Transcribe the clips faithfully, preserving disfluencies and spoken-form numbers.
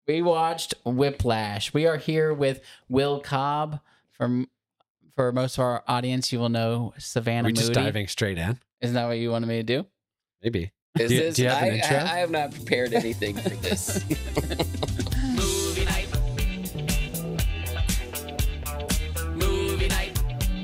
We watched Whiplash. We are here with Will Cobb. From for most of our audience, you will know Savannah We're Moody. just diving straight in. Isn't that what you wanted me to do? Maybe. Is do, you, this, do you have I, an intro? I, I have not prepared anything for this. Movie night. Movie night.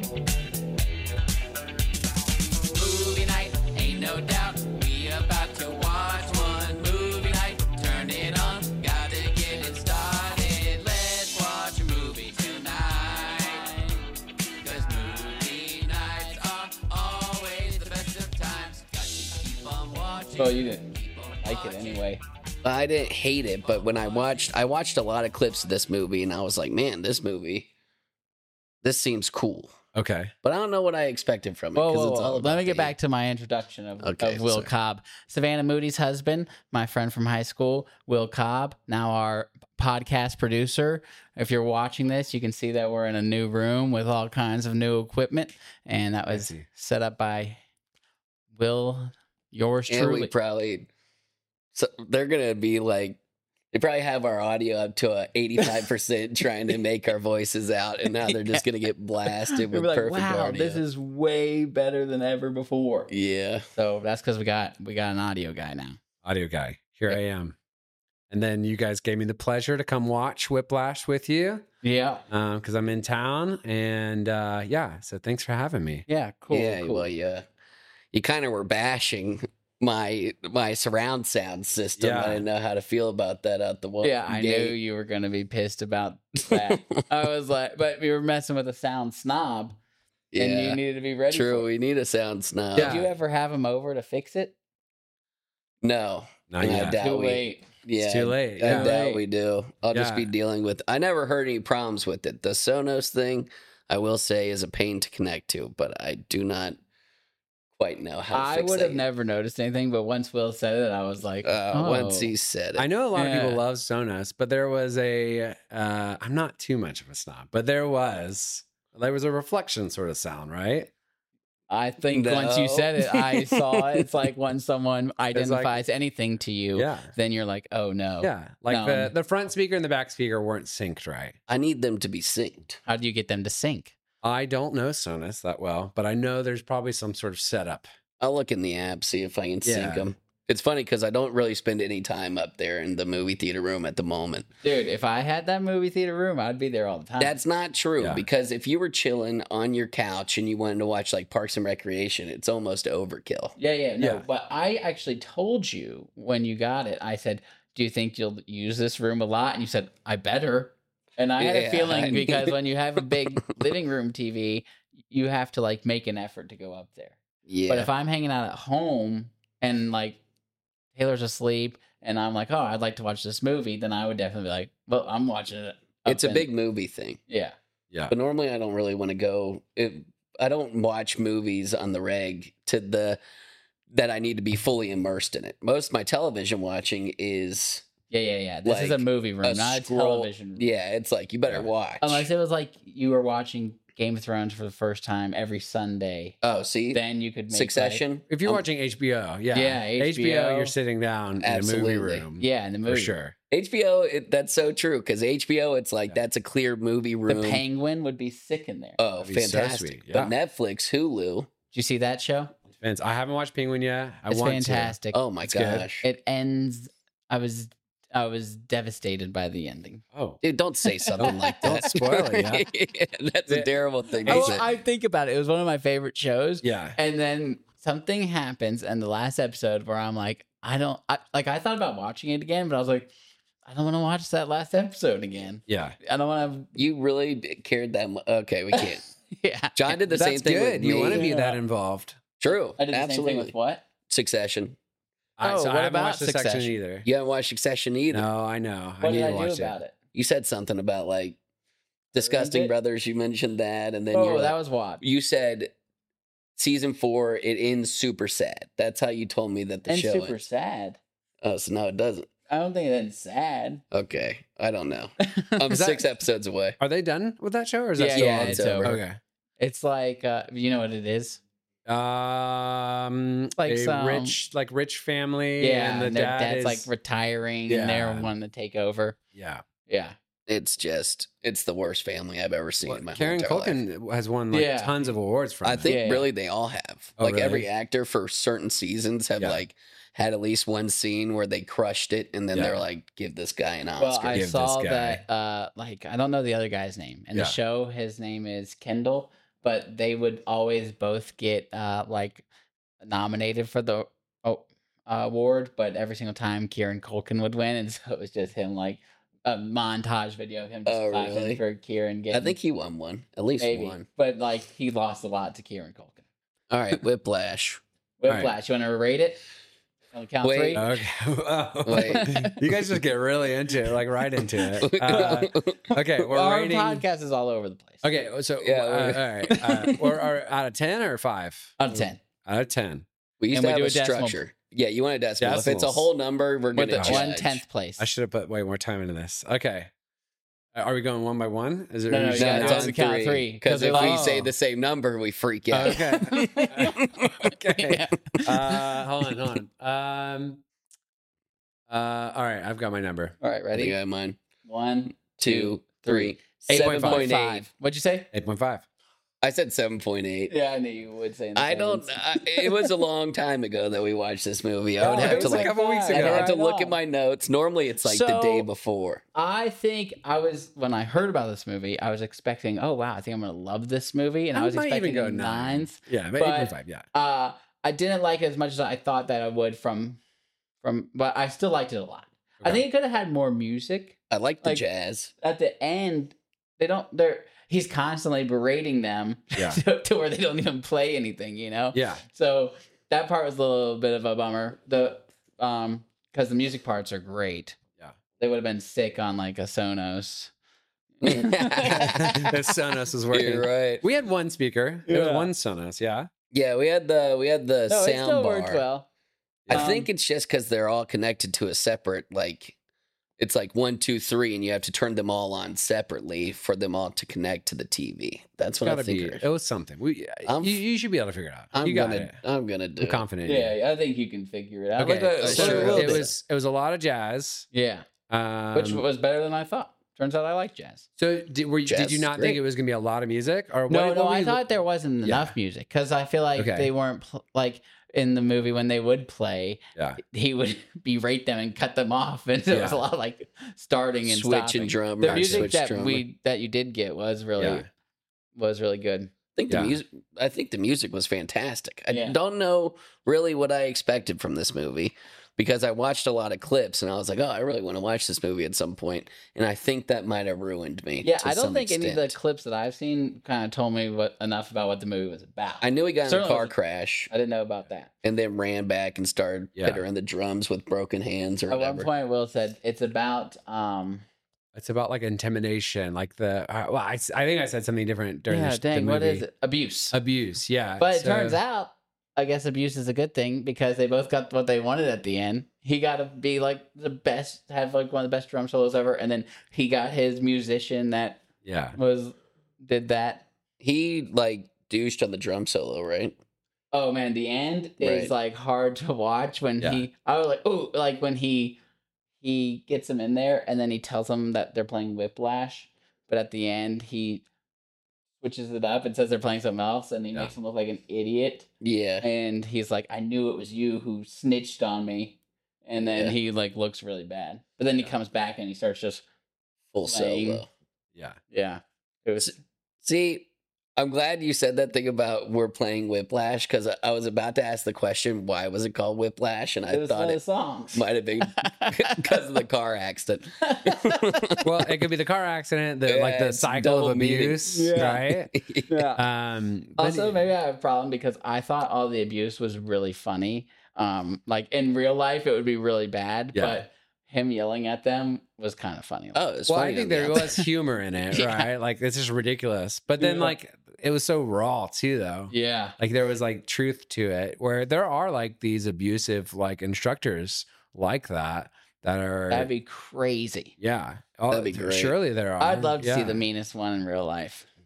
Movie night. Ain't no doubt we about to watch one movie night. Turn it on. Gotta get it started. Let's watch a movie tonight. Cause movie nights are always the best of times. Got to keep on watching. Well, you didn't Keep on like it watching. anyway. I didn't hate it, but when I watched, I watched a lot of clips of this movie, and I was like, man, this movie, this seems cool. Okay. But I don't know what I expected from it. Whoa, 'cause whoa, it's whoa. all Let about me get the- back to my introduction of, Okay, of Will sorry. Cobb. Savannah Moody's husband, my friend from high school, Will Cobb, now our podcast producer. If you're watching this, you can see that we're in a new room with all kinds of new equipment, and that was Fancy. set up by Will, yours And truly. we probably, so they're gonna be like, they probably have our audio up to a eighty-five percent trying to make our voices out, and now they're just gonna get blasted We'll with be like, perfect wow, audio. this is way better than ever before. Yeah. So that's because we got we got an audio guy now. Audio guy. Here I am. And then you guys gave me the pleasure to come watch Whiplash with you Yeah, because I'm in town. And uh, yeah, so thanks for having me. yeah, cool. yeah. cool. Well, yeah. You kind of were bashing my my surround sound system. Yeah. I didn't know how to feel about that out the wall. Yeah, I knew you were gonna be pissed about that. I was like, but we were messing with a sound snob, and Yeah. you needed to be ready. True. For it. We need a sound snob. Yeah. Did you ever have him over to fix it? No. Not And I yet. doubt Too we- late. Yeah, It's too late. I Yeah. doubt we do. I'll just Yeah. be dealing with. I never heard any problems with it. The Sonos thing, I will say, is a pain to connect to, but I do not quite know how. To I fix would that have never noticed anything, but once Will said it, I was like, Uh, oh. Once he said it, I know a lot of Yeah. people love Sonos, but there was a, uh, I'm not too much of a snob, but there was, there was a reflection sort of sound, right? I think once you No. said it, I saw it. It's like when someone like- identifies anything to you, Yeah. then you're like, oh no. Yeah. Like No. the, the front speaker and the back speaker weren't synced right. I need them to be synced. How do you get them to sync? I don't know Sonos that well, but I know there's probably some sort of setup. I'll look in the app, see if I can Yeah. sync them. It's funny because I don't really spend any time up there in the movie theater room at the moment. Dude, if I had that movie theater room, I'd be there all the time. That's not true Yeah. because if you were chilling on your couch and you wanted to watch like Parks and Recreation, it's almost overkill. Yeah, yeah, no. Yeah. But I actually told you when you got it, I said, do you think you'll use this room a lot? And you said, I better. And I had Yeah. a feeling because when you have a big living room T V, you have to like make an effort to go up there. Yeah. But if I'm hanging out at home and like Taylor's asleep and I'm like, oh, I'd like to watch this movie, then I would definitely be like, well, I'm watching it. up it's a in- big movie thing. Yeah. Yeah. But normally I don't really want to go. It, I don't watch movies on the reg to the that I need to be fully immersed in it. Most of my television watching is Yeah, yeah, yeah. This is a Like, movie room, a not a scroll- television room. Yeah, it's like you better Yeah. watch. Unless it was like you were watching Game of Thrones for the first time every Sunday. oh, see, Then you could make Succession. If you're Um, watching H B O, yeah. Yeah, H B O, H B O. you're sitting down Absolutely. in a movie room. Like, yeah, in the movie. For sure. H B O, it, that's so true because H B O, it's like Yeah. that's a clear movie The room. Penguin would be sick in there. Oh, That'd be so fantastic! sweet, But yeah. Netflix, Hulu. Did you see that show? Depends. I haven't watched Penguin yet. I It's want fantastic. Oh my It's good. gosh, It ends. I was I was devastated by the ending. to. Oh. dude! Don't say something like Don't that. spoil it, Yeah, that's a Yeah. terrible thing to Oh, say. I think about it. It was one of my favorite shows. Yeah. And then something happens in the last episode where I'm like, I don't I, like. I thought about watching it again, but I was like, I don't want to watch that last episode again. Yeah. I don't want You really cared that much? Okay, we can't. to. Yeah, John did the That's same thing good. with You me. want to be Yeah. that involved. True, I did the absolutely. same thing with what? Succession. I, Oh, so what I haven't about watched the section Succession? either. You haven't watched Succession either. No, I know. I What need did to I do watch about it. it? You said something about like Disgusting it? Brothers. You mentioned that, and then you Oh, were that like- was what. you said season four it ends super sad. That's how you told me that the And show super ends. sad. Oh, so no, it doesn't. I don't think it ends sad. Okay, I don't know. I'm Is that- six episodes away. Are they done with that show or is that Yeah, still yeah, on? it's over. over. Okay. It's like uh, you know what it is. Um, Like a some- rich, like rich family. Yeah, and the and their dad dad's is like retiring, and they're Yeah. wanting to take over. yeah. Yeah, It's just it's the worst family I've ever seen Well, in my Karen whole entire life. Culkin has won like Yeah. tons of awards from. I it. think Yeah. really they all have. Oh, like really? every actor for certain seasons have Yeah. like had at least one scene where they crushed it, and then Yeah. they're like, give this guy an well, Oscar. I Give this saw guy. that. Uh, like I don't know the other guy's name in Yeah. the show. His name is Kendall, but they would always both get uh like nominated for the oh, uh, award, but every single time Kieran Culkin would win, and so it was just him like a montage video of him just Oh, clapping really? for Kieran getting. I think he won one, at least maybe, one. but like he lost a lot to Kieran Culkin. All right, Whiplash. right. Whiplash. You want to rate it? On the count Wait. three. Okay. Oh. Wait. You guys just get really into it, like right into it. Uh, okay, we're Our rating. podcast is all over the place. Okay, so Yeah, uh, we're- all right. Uh, we're, are out of ten or five? Out of ten. Out of ten. We used And to we have do a a decimal. structure. Yeah, you want a decimal. If it's a Decimals. whole number, we're With gonna the one judge. tenth place. I should have put way more time into this. Okay. Uh, Are we going one by one? Is it? No, no, No, you gotta it's do on the count three. three, Because 'cause if it- we Oh. say the same number, we freak out. Okay. okay. Yeah. Uh, hold on, hold on. Um. Uh. All right, I've got my number. All right, I think ready? I have mine. One, Two, three. eight Seven point point eight. five. What'd you say? Eight point five. I said seven point eight. Yeah, I knew you would say. in the I don't. sevens. I, it was a long time ago that we watched this movie. I would Oh, have it to was a like. couple weeks I'd ago. have to Right look on. at my notes. Normally, it's like the So- day before. I think I was when I heard about this movie, I was expecting, oh wow, I think I'm gonna love this movie, and I, was might expecting even go a nine. nines. Yeah, but But- eight point five. Yeah. Uh, I didn't like it as much as I thought that I would from, from, but I still liked it a lot. I Okay. think it could have had more music. I like the Like- jazz. At the end, they don't. They're he's constantly berating them Yeah. to, to where they don't even play anything. You know. Yeah. So that part was a little bit of a bummer. The um because the music parts are great. Yeah. They would have been sick on like a Sonos. the Sonos was working. You're right. We had one speaker. It was Yeah. one Sonos. Yeah. Yeah, we had the we had the No, it sound still bar. worked well. I Um, think it's just because they're all connected to a separate like. It's like one, two, three, and you have to turn them all on separately for them all to connect to the T V. That's what I Gotta think. be. it is. It was something. We. I'm- you, you should be able to figure it out. I'm you got gonna. it. I'm gonna do. I'm it. confident. in you. Yeah, I think you can figure it out. Okay. Like a- Uh, so sure, a a little it bit. was. It was a lot of jazz. Yeah, Um, which was better than I thought. Turns out I like jazz. so did, were you, Jazz did you is not great. think it was gonna be a lot of music? Or No, what, no, what were I you- thought there wasn't Yeah. enough music because I feel like Okay. they weren't pl- like in the movie when they would play. Yeah. He would berate them and cut them off, and there was a Yeah. lot of like starting and Switch stopping. and drum. The or music switch that drummer. we that you did get was really Yeah. was really good. I think the Yeah. music. I think the music was fantastic. I Yeah. don't know really what I expected from this movie because I watched a lot of clips and I was like, oh, I really want to watch this movie at some point, and I think that might have ruined me. Yeah, to I don't some think any of the extent. clips that I've seen kind of told me what enough about what the movie was about. I knew he got in a Certainly car wasn't- crash I didn't know about that. and then ran back and started Yeah. hittering the drums with broken hands or At one whatever. point, Will said it's about um. It's about like intimidation, like the. Uh, well, I, s- I think I said something different during Yeah, the, sh- dang, the what movie. is it? Abuse. Abuse. Yeah. But it so- turns out, I guess abuse is a good thing because they both got what they wanted at the end. He got to be like the best, have like one of the best drum solos ever, and then he got his musician that Yeah. was did that. He like douched on the drum solo, right? Oh man, the end is Right. like hard to watch when Yeah. he. I was like, oh, like when he he gets him in there, and then he tells them that they're playing Whiplash, but at the end he switches it up and says they're playing something else, and he Yeah. makes him look like an idiot. Yeah. And he's like, I knew it was you who snitched on me. And then Yeah. he like looks really bad. But then he Yeah. comes back and he starts just Full playing. solo. Yeah. yeah. It was See, I'm glad you said that thing about we're playing Whiplash because I, I was about to ask the question, why was it called Whiplash? And I it was thought the it songs. might have been because of the car accident. Well, it could be the car accident, the like Yeah, the it's cycle of double meaning. abuse, Yeah. right? yeah. Um. but- Also, maybe I have a problem because I thought all the abuse was really funny. Um, like in real life, it would be really bad, Yeah. but him yelling at them was kind of funny. Oh, it's Well, funny I think on the there outside. was humor in it, Yeah. right? Like it's just ridiculous. But then, Yeah. like, it was so raw too, though. yeah. Like there was like truth to it, where there are like these abusive like instructors like that that are. That'd be crazy. yeah. Oh, That'd be great. Surely there are. I'd love to see Yeah. the meanest one in real life.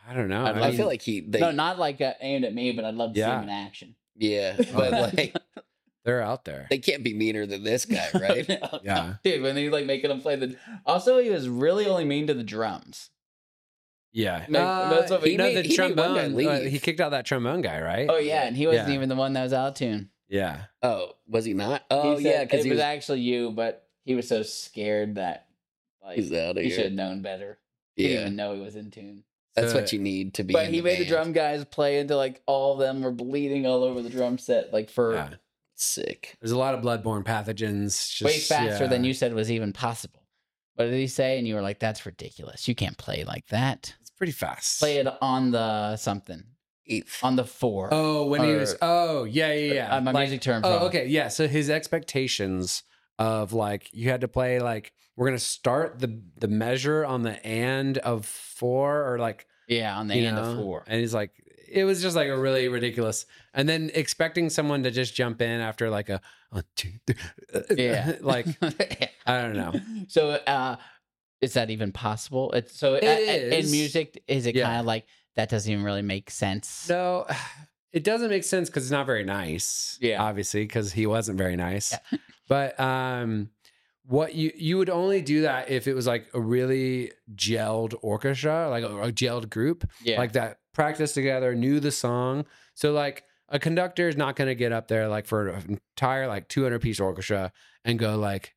I don't know. I'd I, love feel like he. They, no, not like uh, aimed at me, but I'd love to see Yeah. him in action. yeah, but like they're out there. they can't be meaner than this guy, right? Yeah. Dude, when he's like making him play the. Also, he was really only mean to the drums. Yeah. Like, that's what we- he no, made- the he made one guy trombone. leave. uh, he kicked out that trombone guy, right? Oh yeah, and he wasn't Yeah. even the one that was out of tune. Yeah. Oh, was he not? Oh He yeah, said because it he was, was, actually you, but he was so scared that like he's out of he should here. have known better. He didn't Yeah, even know he was in tune. that's So- what you need to be. But in he the made the band. drum guys play until like all of them were bleeding all over the drum set, like for Yeah. Sick. There's a lot of bloodborne pathogens. Just, way faster than yeah. you said was even possible. What did he say? And you were like, "That's ridiculous. You can't play like that. It's pretty fast. Play it on the something, Eighth. on the four." Oh, when he Or- was. Oh, yeah, yeah, yeah. Uh, my Like- music term. Oh, from- okay. Yeah. So his expectations of like you had to play like we're gonna start the the measure on the and of four or like Yeah, on the you end know, of four. and he's like it was just like a really ridiculous. And then expecting someone to just jump in after like a one, two, three, uh, Yeah. like I don't know. So, uh, is that even possible? It's so It a- a- in is. music, is it Yeah. kind of like that doesn't even really make sense? No, it doesn't make sense because it's not very nice. Yeah. obviously because he wasn't very nice. But um, what you you would only do that if it was like a really gelled orchestra, like a, a gelled group, Yeah. like that practiced together, knew the song. So like a conductor is not going to get up there like for an entire like two hundred piece orchestra and go like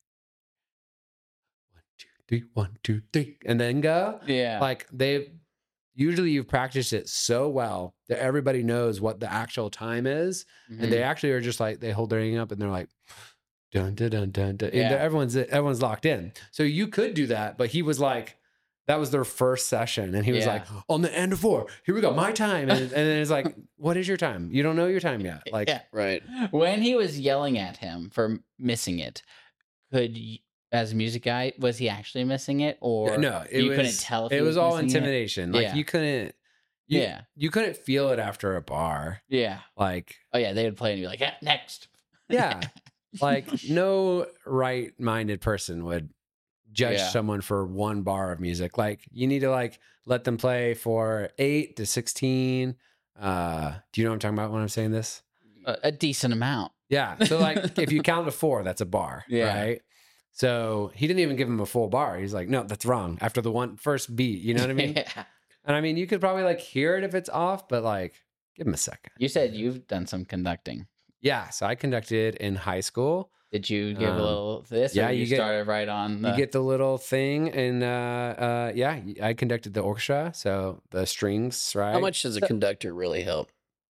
one two three one two three and then go. yeah. Like they usually you've practiced it so well that everybody knows what the actual time is, Mhm. and they actually are just like they hold their hand up and they're like dun dun dun dun, dun. And Yeah. they're- everyone's everyone's locked in. So you could do that, but he was like that was their first session, and he was Yeah. like on the end of four. Here we go, my time, and, and then it's like, what is your time? You don't know your time yet. Like yeah. Right. When he was yelling at him for missing it, could you, as a music guy, was he actually missing it, or no, it you was, couldn't tell? If It he was, was all missing it? intimidation. Like Yeah. you couldn't. You, Yeah. you couldn't feel it after a bar. Yeah. Like Oh yeah, they would play and be like, yeah, next. yeah, like no right-minded person would judge Yeah. someone for one bar of music. Like you need to like let them play for eight to sixteen. Uh, do you know what I'm talking about when I'm saying this? A, a decent amount. Yeah. So like if you count to four, that's a bar. Yeah. Right. So he didn't even give him a full bar. He's like, no, that's wrong. After the one first beat, you know what I mean? Yeah. And I mean, you could probably like hear it if it's off, but like give him a second. You said you've done some conducting. Yeah. So I conducted in high school. Did you give Um, a little this? yeah, or you, you get- started right on. The, You get the little thing, and uh, uh, yeah, I conducted the orchestra, so the strings, right? How much does a conductor really help?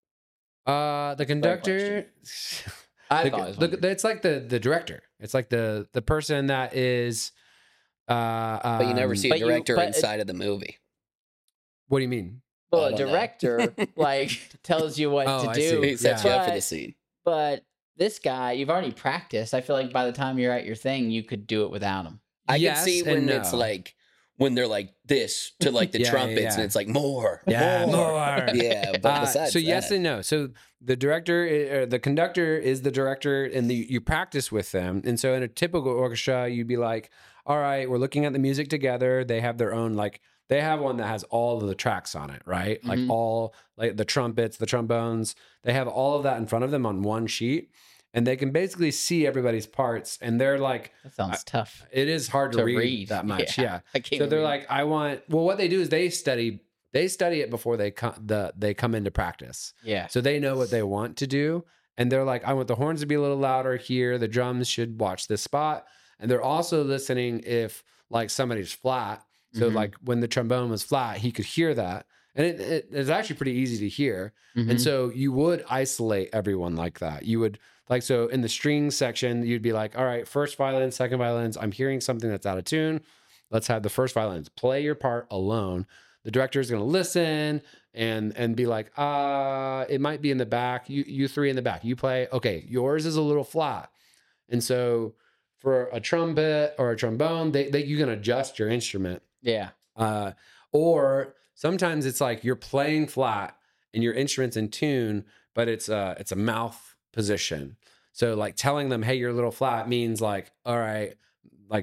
Uh, the conductor. I've the- always the- wondered. it's like the the director. It's like the the person that is. Uh, But you never um, see a but you- director but it- inside of the movie. What do you mean? Well, I a don't know. director like tells you what Oh, to I do. see. He sets you up for But- the scene. But this guy, you've already practiced. I feel like by the time you're at your thing, you could do it without him. I Yes can see and when it's no. like when they're like this to like the Yeah, yeah, trumpets, yeah. and it's like more, Yeah, more. more. Yeah, but Uh, besides so yes that, and no. So the director, i- or the conductor, is the director, and the, you practice with them. And so in a typical orchestra, you'd be like, "All right, we're looking at the music together." They have their own like they have one that has all of the tracks on it, right? Like Mhm. all like the trumpets, the trombones. They have all of that in front of them on one sheet, and they can basically see everybody's parts. And they're like, That sounds tough. it is hard to, To read, read. that much, Yeah. yeah. I can't. So they're read. like, I want. Well, what they do is they study. They study it before they come. The they come into practice, yeah, so they know what they want to do, and they're like, I want the horns to be a little louder here. The drums should watch this spot, and they're also listening if like somebody's flat. So Mhm. like when the trombone was flat, he could hear that, and it, it, it's actually pretty easy to hear. Mhm. And so you would isolate everyone like that. You would like, so in the string section, you'd be like, all right, first violin, second violins, I'm hearing something that's out of tune. Let's have the first violins play your part alone. The director is going to listen and and be like, uh, it might be in the back. You you three in the back. You play. Okay, yours is a little flat. And so for a trumpet or a trombone, they, they you can adjust your instrument. yeah, Uh, or sometimes it's like you're playing flat and your instrument's in tune, but it's a it's a mouth position. So like telling them, hey, you're a little flat means like, all right, like the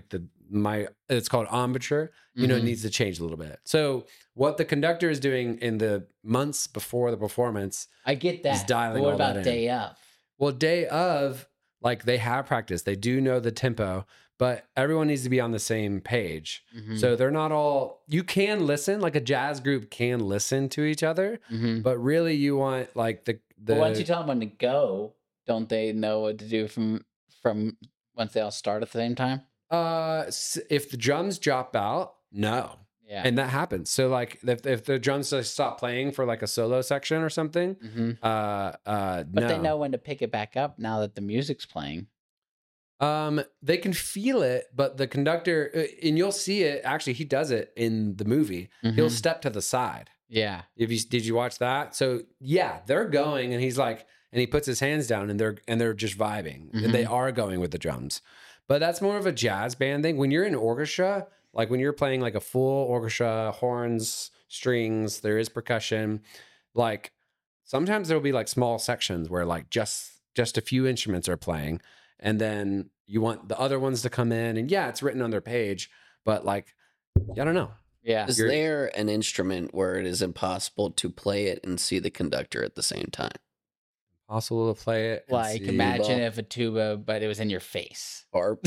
my it's called embouchure, you know, Mhm. needs to change a little bit. So what the conductor is doing in the months before the performance, I get that. dialing But what all that about in. day of? well, day of, like they have practice, they do know the tempo, but everyone needs to be on the same page. Mhm. So they're not all, you can listen, like a jazz group can listen to each other, Mhm. but really you want like the, the, But once you tell them when to go, don't they know what to do from from once they all start at the same time? uh, s- if the drums drop out, no. Yeah. And that happens. So like if, if the drums just stop playing for like a solo section or something, Mhm. uh, uh, But no. they know when to pick it back up now that the music's playing. Um, they can feel it, but the conductor, uh, and you'll see it. Actually, he does it in the movie. He'll Mhm. step to the side. Yeah. If you did you watch that? So yeah, they're going, and he's like, and he puts his hands down, and they're and they're just vibing, and they are going with the drums. But that's more of a jazz band thing. When you're in orchestra, like when you're playing like a full orchestra, horns, strings, there is percussion. Like sometimes there'll be like small sections where like just just a few instruments are playing, and then you want the other ones to come in, and yeah, it's written on their page, but like I don't know. Yeah. Is You're- there an instrument where it is impossible to play it and see the conductor at the same time? Possible to play it. and Like see. imagine Tuba. if a tuba, but it was in your face. Or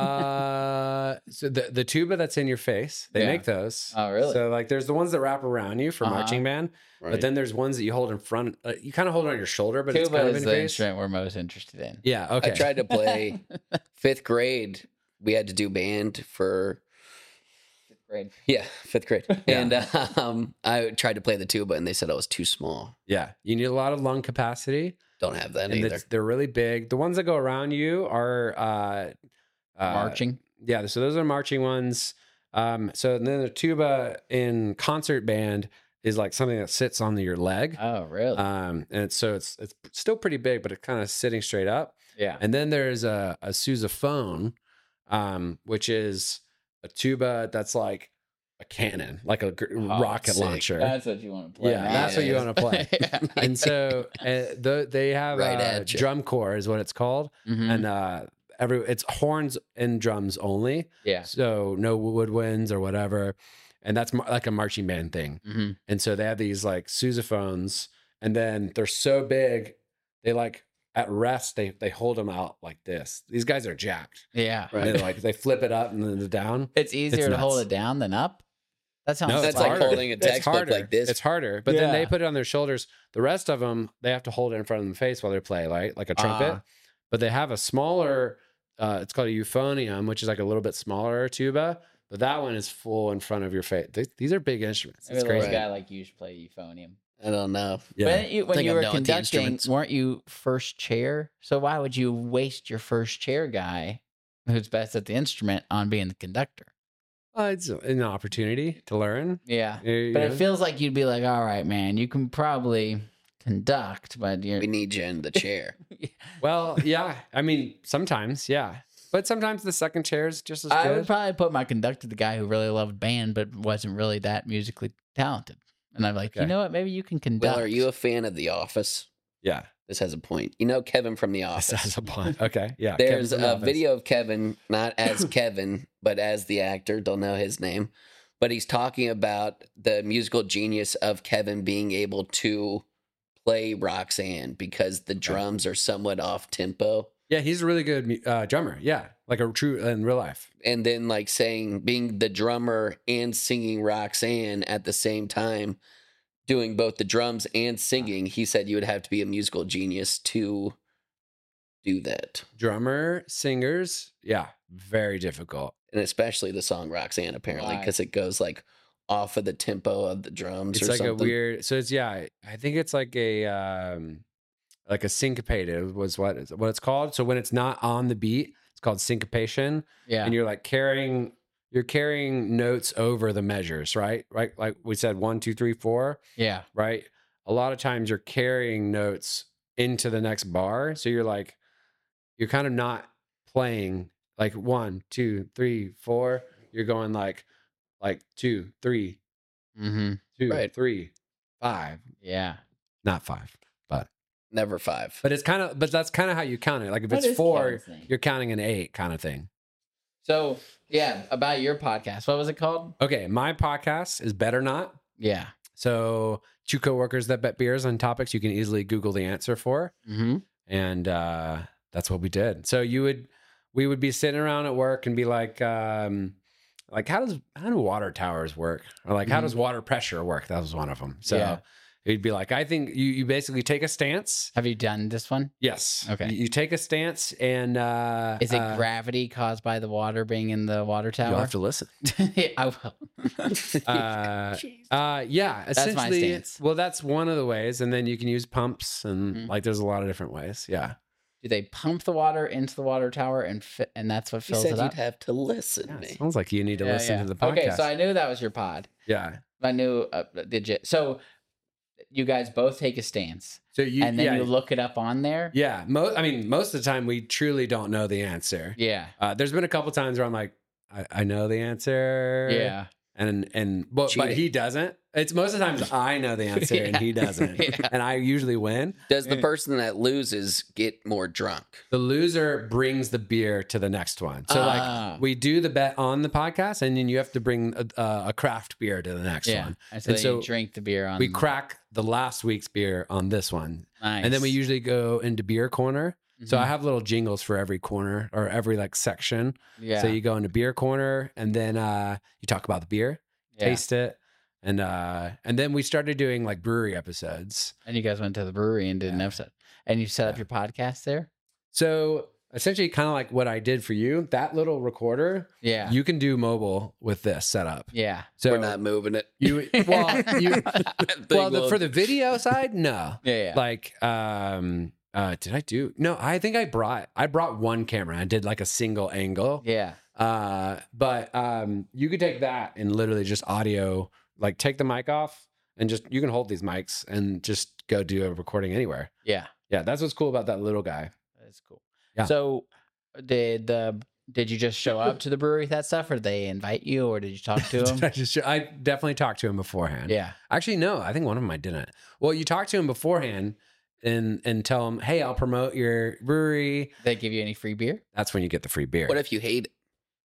Uh, so the the tuba that's in your face, they Yeah. make those. Oh, really? So like, there's the ones that wrap around you for Uh-huh. marching band, right. but then there's ones that you hold in front. Uh, you kind of hold it on your shoulder, but it's Tuba kind of is in the your face. instrument we're most interested in. Yeah. Okay. I tried to play fifth grade. We had to do band for Great. yeah fifth grade, Yeah. and um, I tried to play the tuba, and they said I was too small. Yeah. You need a lot of lung capacity, Don't have that and either. it's- they're really big. The ones that go around you are uh, uh, Marching. Yeah. So those are marching ones. Um, so then the tuba in concert band is like something that sits on your leg. Oh, really? Um, and it's, so it's it's still pretty big, but it's kind of sitting straight up. yeah. And then there's a, a sousaphone, um, which is a tuba that's like a cannon, like a gr- Oh, rocket sick. launcher. That's what you want to play. Yeah, that's what you want to play. yeah. And so uh, the, they have Right uh, at ya. drum corps is what it's called, Mhm. and uh, every it's horns and drums only, yeah. so no woodwinds or whatever, and that's mar- like a marching band thing. Mhm. And so they have these like sousaphones, and then they're so big, they like at rest they they hold them out like this. These guys are jacked. Yeah. Right. And like they flip it up and then down. It's easier to nuts. hold it down than up. That sounds. No, That's it's like harder. holding a It's textbook harder. like this. It's harder, but then they Yeah. put it on their shoulders. The rest of them they have to hold it in front of the face while they play, right? Like a trumpet. Ah. But they have a smaller. Uh, it's called a euphonium, which is like a little bit smaller tuba. But that one is full in front of your face. Th- These are big instruments. Maybe It's a little crazy. guy like you should play euphonium. I don't know. Yeah. When you, when think you I'm were done with the conducting, instruments. weren't you first chair? So why would you waste your first chair guy, who's best at the instrument, on being the conductor? Uh, it's an opportunity to learn. Yeah, You but know? it feels like you'd be like, all right, man, you can probably conduct, but you're We need you in the chair. Well, yeah. I mean, sometimes, yeah. But sometimes the second chair is just as I good. would probably put my conductor, the guy who really loved band but wasn't really that musically talented. And I'm like, you Okay. know what? Maybe you can conduct. Will, are you a fan of The Office? yeah. This has a point. You know Kevin from The This Office. has a point. Okay. Yeah. There's Kevin from The a Office. video of Kevin, not as Kevin, but as the actor. Don't know his name. But he's talking about the musical genius of Kevin being able to play Roxanne because the drums are somewhat off tempo. Yeah, he's a really good mu- uh, drummer. Yeah. Like a true in real life. And then, like, saying being the drummer and singing Roxanne at the same time, doing both the drums and singing, he said you would have to be a musical genius to do that. Drummer, singers. Yeah. Very difficult. And especially the song Roxanne, apparently, Why? because it goes like off of the tempo of the drums It's or like something. a weird. So it's, yeah, I think it's like a, um, like a syncopated was what, is- what it's called. So when it's not on the beat, it's called syncopation. Yeah. And you're like carrying, you're carrying notes over the measures, right? Right. Like we said, one, two, three, four. yeah. Right? A lot of times you're carrying notes into the next bar. So you're like, you're kind of not playing like one, two, three, four. You're going like, like two, three, Mm-hmm. two, Right. three, five. Yeah. Not five, but Never five. but it's kind of, but that's kind of how you count it. Like if What it's is four, Kevin's name? you're counting an eight kind of thing. So Yeah, about your podcast. What was it called? Okay, my podcast is Better Not. Yeah. So two coworkers that bet beers on topics you can easily Google the answer for. Mm-hmm. And uh, that's what we did. So you would, we would be sitting around at work and be like, um, like how does how do water towers work, or like how Mhm. does water pressure work? That was one of them. So Yeah. it'd be like, I think you you basically take a stance. Have you done this one? Yes. Okay. You, you take a stance, and uh, Is it uh, gravity caused by the water being in the water tower? you'll have to listen. Yeah, I will. Uh, uh, yeah, That's my essentially. stance. Well, that's one of the ways, and then you can use pumps, and Mhm. like there's a lot of different ways. Yeah. Do they pump the water into the water tower and fi- and that's what You fills said it you'd up? have to listen Yeah, to me. sounds like you need to Yeah, listen yeah. to the podcast. Okay, so I knew that was your pod. yeah. I knew uh, did you? So you guys both take a stance, So you and then yeah, you look it up on there. yeah. Mo- I mean, most of the time we truly don't know the answer. Yeah. Uh, there's been a couple times where I'm like, I, I know the answer. Yeah. And and but, but Cheating. he doesn't. It's most of the times I know the answer and he doesn't, Yeah. and I usually win. Does the person that loses get more drunk? The loser brings the beer to the next one. So Ah. like we do the bet on the podcast, and then you have to bring a, a, a craft beer to the next Yeah. one. And so, And then so you drink the beer on. We crack the last week's beer on this one, Nice. and then we usually go into beer corner. So I Mhm. have little jingles for every corner or every like section. yeah. So you go into beer corner, and then uh, you talk about the beer, yeah. taste it, and uh, and then we started doing like brewery episodes. And you guys went to the brewery and did an Yeah. episode, and you set up Yeah. your podcast there. So essentially, kind of like what I did for you, that little recorder, Yeah. you can do mobile with this setup. yeah. So We're not moving it. you well you I think well the, we'll- for the video side, no. Yeah. Yeah. Like um uh did I do no, I think I brought I brought one camera. I did like a single angle. yeah. Uh but um you could take that and literally just audio, like take the mic off and just you can hold these mics and just go do a recording anywhere. Yeah. Yeah, that's what's cool about that little guy. That's cool. Yeah. So did the did you just show up to the brewery with that stuff, or did they invite you, or did you talk to Did I, them? just, I definitely talked to him beforehand. Yeah. Actually, no, I think one of them I didn't. Well, you talk to him beforehand and and tell him, hey, I'll promote your brewery. Did they give you any free beer? That's when you get the free beer. What if you hate it?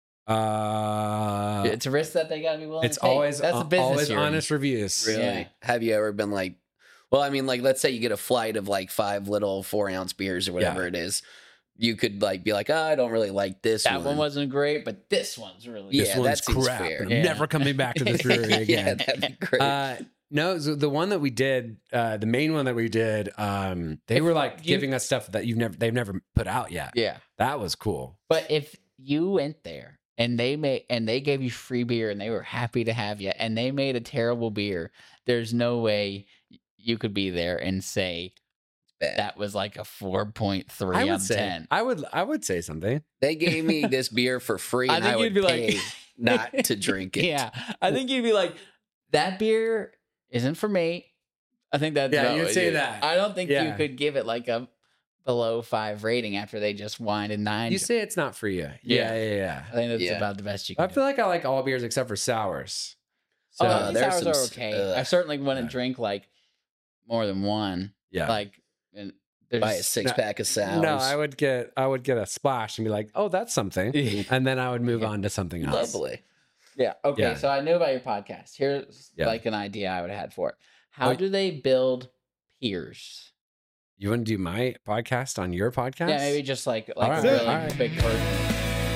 uh, It's a risk that they gotta be willing it's to take. always That's a business. always you're in. honest reviews. Really? Yeah. Have you ever been like, well, I mean, like, let's say you get a flight of like five little four ounce beers or whatever Yeah. it is. You could like be like, oh, I don't really like this That one. one wasn't great, but this one's really Yeah, This good. one's that seems crap. fair. I'm Yeah. never coming back to this brewery yeah, again. that'd be great. Uh, no, so the one that we did, uh, the main one that we did, um, they If were like you- giving us stuff that you've never, they've never put out yet. Yeah. That was cool. But if you went there and they made and they gave you free beer and they were happy to have you and they made a terrible beer, there's no way you could be there and say Bad. that was like a four point three I out would of say, ten. I would, I would say something. They gave me this beer for free, I and think I, you'd would be like- pay not to drink it. Yeah. I think you'd be like, that beer isn't for me. I think that's Yeah, about you'd what say you- that. I don't think you Yeah. could give it like a below five rating after they just whined and nine. You say it's not for you. Yeah. Yeah, yeah, yeah. I think that's Yeah. about the best you I can do. feel like I like all beers except for sours. So Oh, Uh, these there's sours some are s- okay. ugh. I certainly wouldn't Yeah. drink like more than one. yeah. Like, and there's Buy a six pack of sours. no, I would get I would get a splash and be like, oh, that's something, and then I would move on to something else. Lovely. yeah. Okay, Yeah. so I knew about your podcast. Here's Yeah. like an idea I would have had for it. How Oh, do they build peers? You want to do my podcast on your podcast? Yeah, maybe just like like All a right, really all right. big person.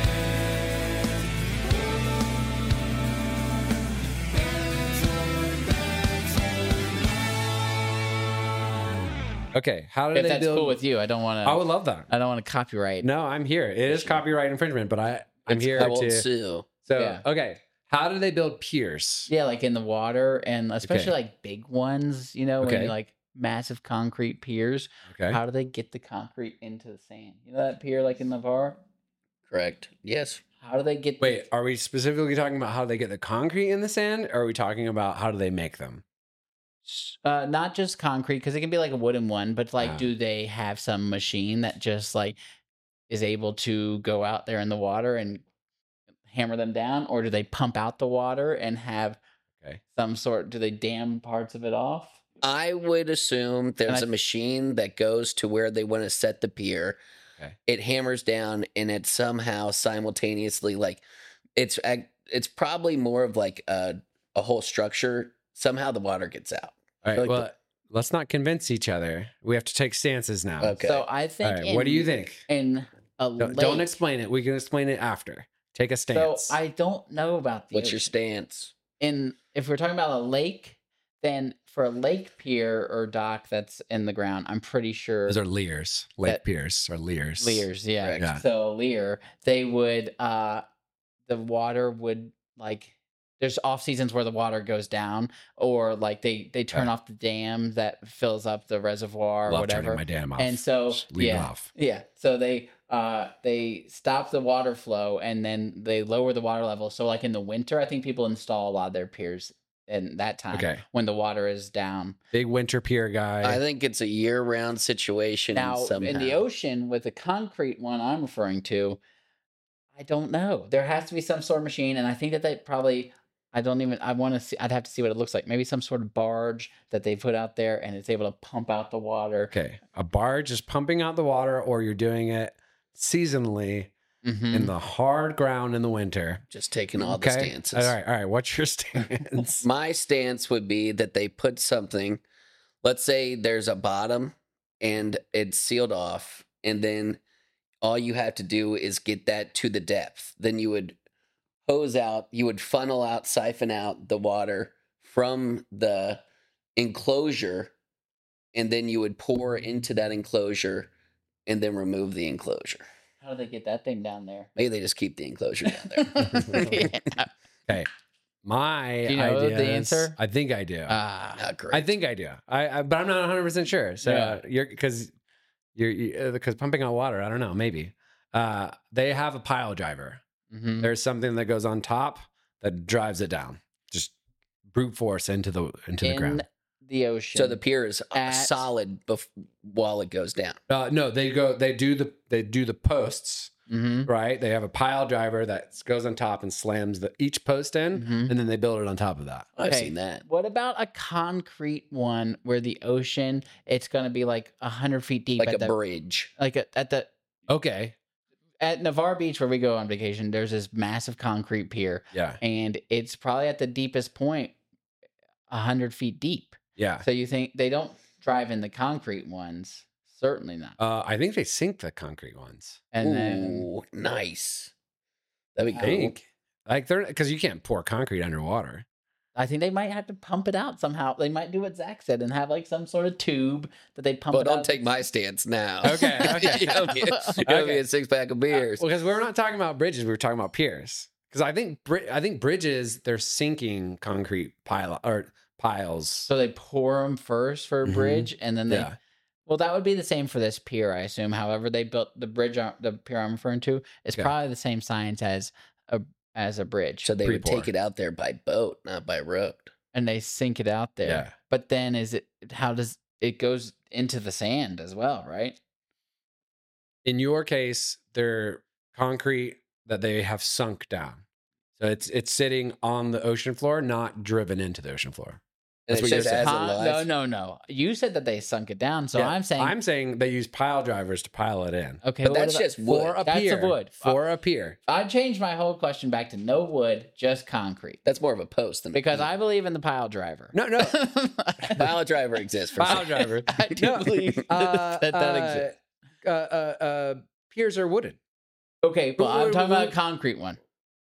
Okay, how do If they that's build? cool with you, I don't want I to. would love that. I don't want to copyright. No, I'm here. It is copyright infringement, but I I'm It's- here I won't to. sue. So Yeah. okay, how do they build piers? Yeah, like in the water, and especially Okay. like big ones. You know, when Okay. you like massive concrete piers. Okay. How do they get the concrete into the sand? You know that pier like in Navarre? Correct. Yes. How do they get Wait, are we specifically talking about how they get the concrete in the sand, or are we talking about how do they make them? uh not just concrete, because it can be like a wooden one, but like Ah. do they have some machine that just like is able to go out there in the water and hammer them down, or do they pump out the water and have Okay. some sort, do they dam parts of it off? I would assume there's I- a machine that goes to where they want to set the pier. Okay. It hammers down and it somehow simultaneously like it's ac- it's probably more of like a a whole structure. Somehow the water gets out. All right. like Well, let's not convince each other. We have to take stances now. Okay. So I All think. right. in, What do you think? In a Don't, lake, don't explain it. We can explain it after. Take a So stance. I don't know about the What's your ocean. stance? In if we're talking about a lake, then for a lake pier or dock that's in the ground, I'm pretty sure Those are leers. Lake that- piers or leers. Leers, yeah. Correct. Yeah. So a leer, they would uh the water would like there's off seasons where the water goes down or like they they turn Yeah. off the dam that fills up the reservoir or Love whatever. turning my dam off. And so Just leave it yeah. off. Yeah. So they uh they stop the water flow and then they lower the water level. So like in the winter, I think people install a lot of their piers in that time Okay. when the water is down. Big winter pier guy. I think it's a year-round situation. Now somehow. in the ocean with the concrete one I'm referring to, I don't know. There has to be some sort of machine, and I think that they probably I don't even I want to see I'd have to see what it looks like. Maybe some sort of barge that they put out there and it's able to pump out the water. Okay. A barge is pumping out the water, or you're doing it seasonally Mhm. in the hard ground in the winter. just taking all the Okay. stances. All right. All right. What's your stance? My stance would be that they put something, let's say there's a bottom and it's sealed off, and then all you have to do is get that to the depth. Then you would hose out, you would funnel out, siphon out the water from the enclosure, and then you would pour into that enclosure and then remove the enclosure. How do they get that thing down there? Maybe they just keep the enclosure down there. Yeah. My Do you know the ideas- answer? I think I do. Ah, Not great. I think I do. I, I but I'm not one hundred percent sure. So Yeah. you're because you're you, because pumping out water. I don't know. Maybe uh, they have a pile driver. mhm. There's something that goes on top that drives it down. Just brute force into the into the in ground. the ocean. so the pier is At- solid bef- while it goes down. Uh, no, they go. They do the they do the posts. Mhm. Right. They have a pile driver that goes on top and slams the each post in, Mhm. and then they build it on top of that. I've Okay. seen that. What about a concrete one where the ocean it's going to be like a hundred feet deep Like at a the bridge. like a, at the Okay. at Navarre Beach where we go on vacation. There's this massive concrete pier, Yeah. and it's probably at the deepest point, a hundred feet deep. Yeah. So you think they don't drive in the concrete ones? Certainly not. Uh, I think they sink the concrete ones. And then Ooh, nice. That'd be I cool. think like they're because you can't pour concrete underwater. I think they might have to pump it out somehow. They might do what Zach said and have like some sort of tube that they pump But it don't out. take my stance now. Okay, okay. you owe me, you owe me Okay. a six pack of beers. Well, because we're not talking about bridges, we were talking about piers. Because I think bri- I think bridges they're sinking concrete pile or piles. So they pour them first for a Mhm. bridge, and then they. Yeah. Well, that would be the same for this pier, I assume. However, they built the bridge, ar- the pier I'm referring to, is Okay. probably the same science as a as a bridge, So they would Pre-pour. take it out there by boat, not by road. and they sink it out there. Yeah. But then, is it how does it goes into the sand as well, right? In your case, they're concrete that they have sunk down. So it's it's sitting on the ocean floor, not driven into the ocean floor. And That's it what you're says saying. as Huh? alive. No, no, no. You said that they sunk it down, so Yeah, I'm saying I'm saying they use pile drivers to pile it in. okay. But what that's about- just wood. For a That's a pier. wood. For a pier. I changed my whole question back to no wood, just concrete, That's more of a post than a because pier. I believe in the pile driver. No, no. Pile driver exists for Pile sure. driver. I do No, believe Uh, that that uh, exists. Uh, uh, uh, piers are wooden. Okay, but Wait, I'm wait, talking wait, about a wait. concrete one.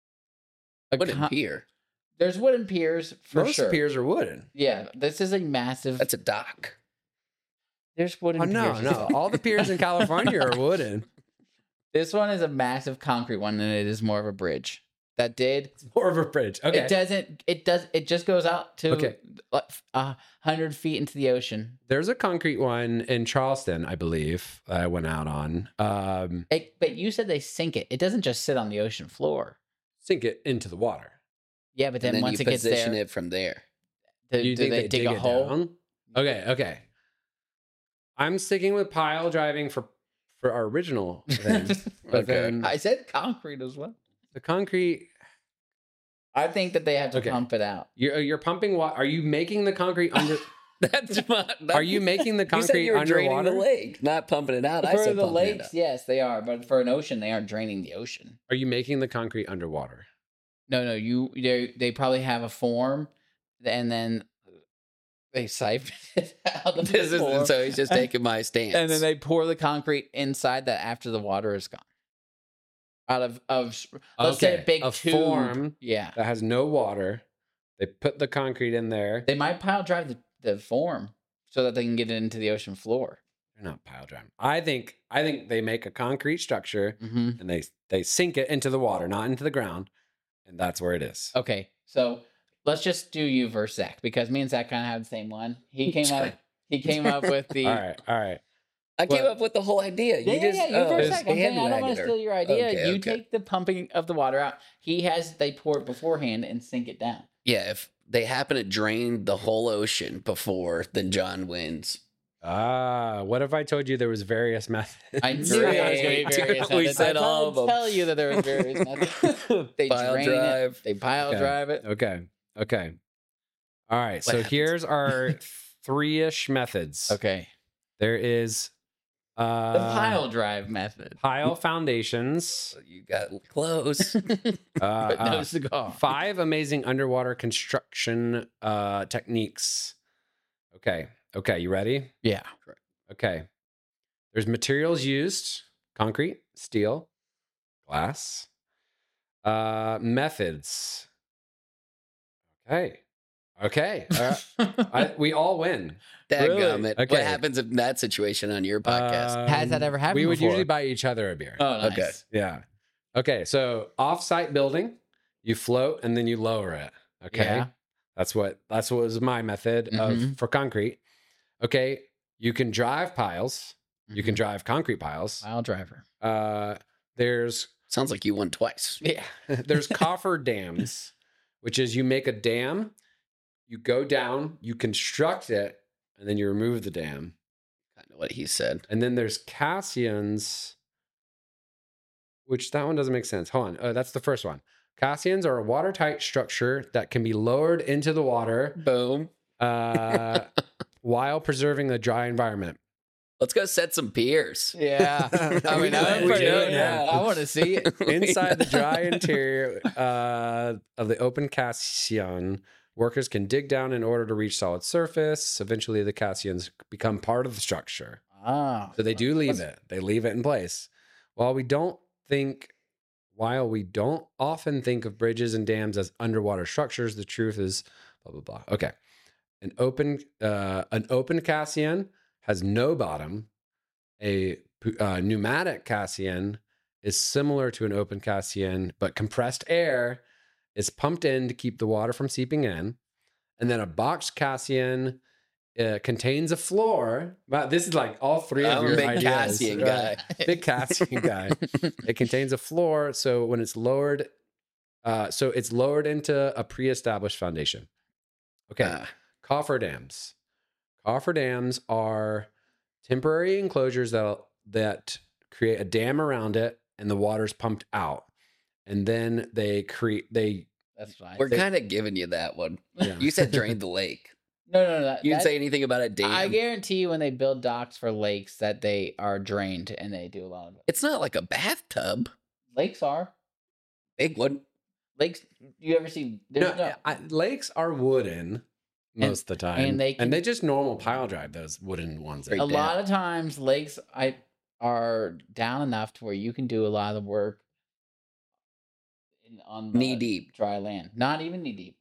A Wooden con- pier. There's wooden piers for Most sure. piers are wooden. Yeah, this is a massive. That's a dock. There's wooden Oh no, piers. no! All the piers in California are wooden. This one is a massive concrete one, and it is more of a bridge. That did. It's more of a bridge. Okay. It doesn't. It does. It just goes out to Okay. like a hundred feet into the ocean. There's a concrete one in Charleston, I believe. that I went out on. Um, It, but you said they sink it. It doesn't just sit on the ocean floor. sink it into the water. Yeah, but then, And then once you it gets position there, it from there. do, You do think they, they dig, dig a it hole? down? Okay, okay. I'm sticking with pile driving for for our original thing. But Okay. then I said concrete as well. the concrete, I think that they have to Okay. pump it out. you're you're pumping water. Are you making the concrete under? That's my, are you making the You said concrete you were draining underwater? the lake, not pumping it out. I For said the pumping it lakes, out. yes, they are. But for an ocean, they aren't draining the ocean. Are you making the concrete underwater? No, no, you they they probably have a form, and then they siphon it out of This the form, is so he's just taking my stance. and then they pour the concrete inside that after the water is gone. Out of of let's say a Okay, big a tube. form. Yeah, That has no water. They put the concrete in there. they might pile drive the, the form so that they can get it into the ocean floor. They're not pile driving. I think I think they make a concrete structure Mm-hmm. and they they sink it into the water, not into the ground, and that's where it is. Okay, so let's just do you versus Zach because me and Zach kind of have the same one. He came up. He came up with the. All right, all right. I came Well- up with the whole idea. You Yeah, yeah, just yeah, you oh, versus Zach. I'm saying I don't want bandwagon to her. steal your idea. Okay, you okay. take the pumping of the water out. He has they pour it beforehand and sink it down. Yeah, if they happen to drain the whole ocean before, then John wins. Ah, what if I told you there was various methods? I knew there was going to be various We methods. said I all tried of to them. tell you that there was various methods. They Pile drain drive. it. They pile Okay. drive it. Okay. Okay. All right. What so happens? here's our three-ish methods. Okay. There is uh The pile drive method. pile foundations. You got close. Uh, But no uh, cigar. five amazing underwater construction uh techniques. Okay. Okay, you ready? Yeah. Okay. There's materials used: concrete, steel, glass. Uh methods. Okay. Okay. Uh, I, we all win. Dadgummit. Okay. What happens in that situation on your podcast? Has that Um, ever happened We would before? usually buy each other a beer. Oh, nice. Okay. Yeah. Okay. So off-site building, you float and then you lower it. Okay. Yeah. That's what that's what was my method Mhm. of for concrete. Okay. You can drive piles. You can Mhm. drive concrete piles. Pile driver. Uh, there's Sounds like you won twice. Yeah. there's coffer dams, which is you make a dam, you go down, you construct it, and then you remove the dam. Kind of what he said. And then there's Cassians, which that one doesn't make sense. Hold on. Oh, that's the first one. Cassians are a watertight structure that can be lowered into the water Boom. uh, while preserving the dry environment. Let's go set some piers. Yeah. I We mean, do I'm it. We pretty, do it yeah, now. I want to see it. Inside the dry interior uh, of the open Cassian, workers can dig down in order to reach solid surface. Eventually, the Cassians become part of the structure. Ah. So they do leave it. They leave it in place. While we don't think, while we don't often think of bridges and dams as underwater structures, the truth is blah blah blah. Okay, an open uh, an open Cassian has no bottom. A uh, pneumatic Cassian is similar to an open Cassian, but compressed air is pumped in to keep the water from seeping in. And then a boxed Cassian uh, contains a floor. Wow, this is like all three of I'm a your big ideas. Cassian Right. guy. Big Cassian guy. It contains a floor, so when it's lowered, uh, so it's lowered into a pre-established foundation. Okay, Ah, coffer dams. Coffer dams are temporary enclosures that that create a dam around it, and the water's pumped out, and then they create they. That's fine. we're kind of giving you that one. Yeah. You said drain the lake. no, no, no. That, You didn't that- say anything about a dam. I guarantee you when they build docks for lakes that they are drained and they do a lot of it. It's not like a bathtub. Lakes are. Big one. Lakes, you ever see? There's No, no, I, lakes are wooden most of the time, and and they they can- they just normal pile drive those wooden ones. Straight a down. lot of times lakes I are down enough to where you can do a lot of the work in, on the Knee deep. dry land. Not even knee deep.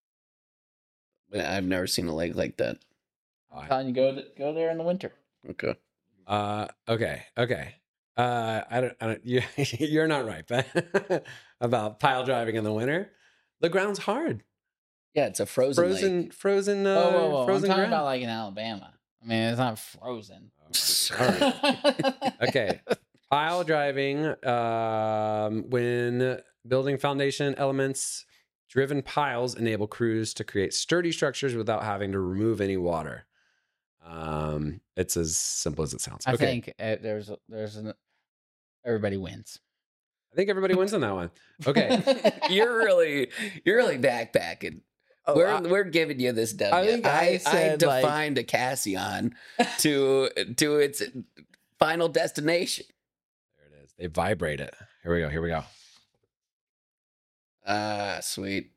I've never seen a lake like that. I'm telling you, go to, go there in the winter. Okay. Uh, okay, okay. Uh, I don't, I don't you, you're not right, but about pile driving in the winter. The ground's hard. Yeah, it's a frozen, Frozen, lake. frozen, uh, whoa, whoa, whoa! I'm frozen talking ground. about like in Alabama. I mean, it's not frozen. All right. Okay. Pile driving, um, when building foundation elements, driven piles enable crews to create sturdy structures without having to remove any water. Um, it's as simple as it sounds. I Okay. think uh, there's there's an everybody wins. I think everybody wins on that one. Okay. You're really, you're really backpacking. Oh, we're I- we're giving you this W. I think I said, like- defined a Cassian to to its final destination. There it is. They vibrate it. Here we go. Here we go. Ah, sweet.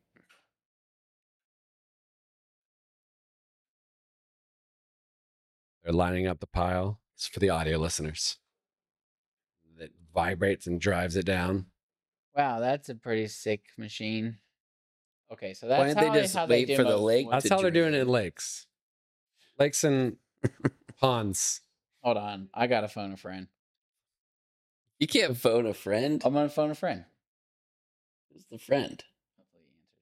They're lining up the pile. It's for the audio listeners. That vibrates and drives it down. Wow, that's a pretty sick machine. Okay, so Why that's didn't how they I- just how they wait for the demo- lake That's to how they're doing it drain? in lakes. Lakes and ponds. Hold on, I gotta phone a friend. You can't phone a friend. I'm gonna phone a friend. Who's the friend? Hopefully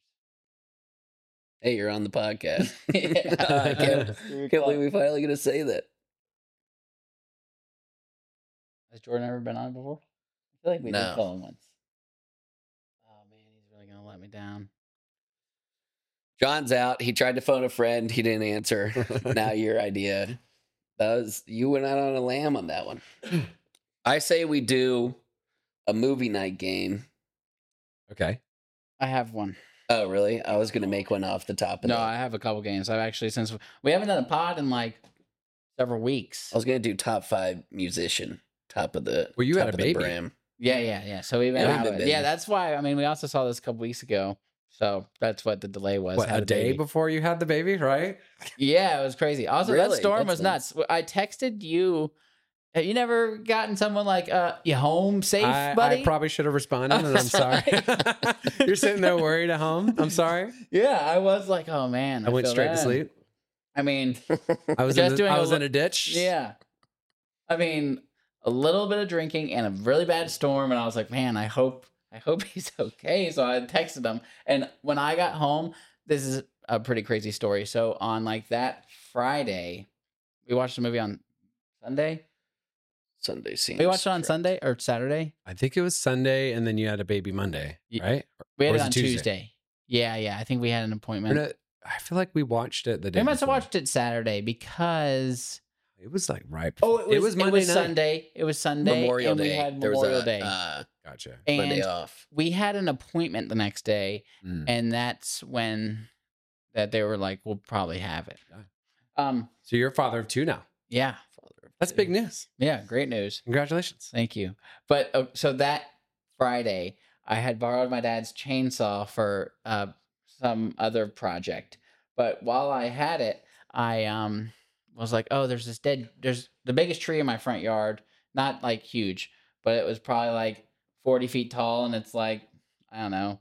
Hey, you're on the podcast. he answers. I can't, can't believe we finally gonna say that. Has Jordan ever been on before? I feel like we No. did call him once. Oh man, he's really gonna let me down. John's out. He tried to phone a friend. He didn't answer. Now your idea. That was you went out on a lamb on that one. I say we do a movie night game. Okay. I have one. Oh, really? I was gonna make one off the top of No, that. I have a couple games. I've actually since we haven't done a pod in like several weeks. I was gonna do top five musician, top of the. Well, you had top a of the baby. brim. Yeah, yeah, yeah. So we've been, Yeah, we've out been of it. busy. Yeah, that's why. I mean, we also saw this a couple weeks ago. So that's what the delay was. What, Had a day baby. before you had the baby, right? Yeah, it was crazy. Also, that Really? storm That's was nuts. I texted you. Have you never gotten someone like, uh, you home safe, I, buddy? I probably should have responded, and I'm That's sorry. right. You're sitting there worried at home. I'm sorry. Yeah, I was like, oh man. I went feel straight to bad. sleep. I mean, I was, Just in, doing the, I a was li- in a ditch. yeah. I mean, a little bit of drinking and a really bad storm, and I was like, man, I hope, I hope he's okay. So I texted him, and when I got home, this is a pretty crazy story. So on like that Friday, we watched the movie on Sunday. Sunday scene. We watched it on Sunday or Saturday. I think it was Sunday, and then you had a baby Monday, Ye- right? We Or had was it it on Tuesday? Tuesday. Yeah, yeah. I think we had an Or appointment. no, I feel like we watched it the day. We must have before. watched it Saturday because It was like right. oh, Before. it was, Monday night. Sunday. It was Sunday, Memorial and Day. we had there Memorial was a, Day, Uh, Gotcha. Monday and off. we had an appointment the next day, Mm. and that's when that they were like, "We'll probably have it." Um, So you're a father of two now. yeah, That's big news. yeah, great news. Congratulations. Thank you. But uh, so that Friday, I had borrowed my dad's chainsaw for uh, some other project. But while I had it, I um was like, oh, there's this dead. There's the biggest tree in my front yard. Not like huge, but it was probably like forty feet tall, and it's like I don't know,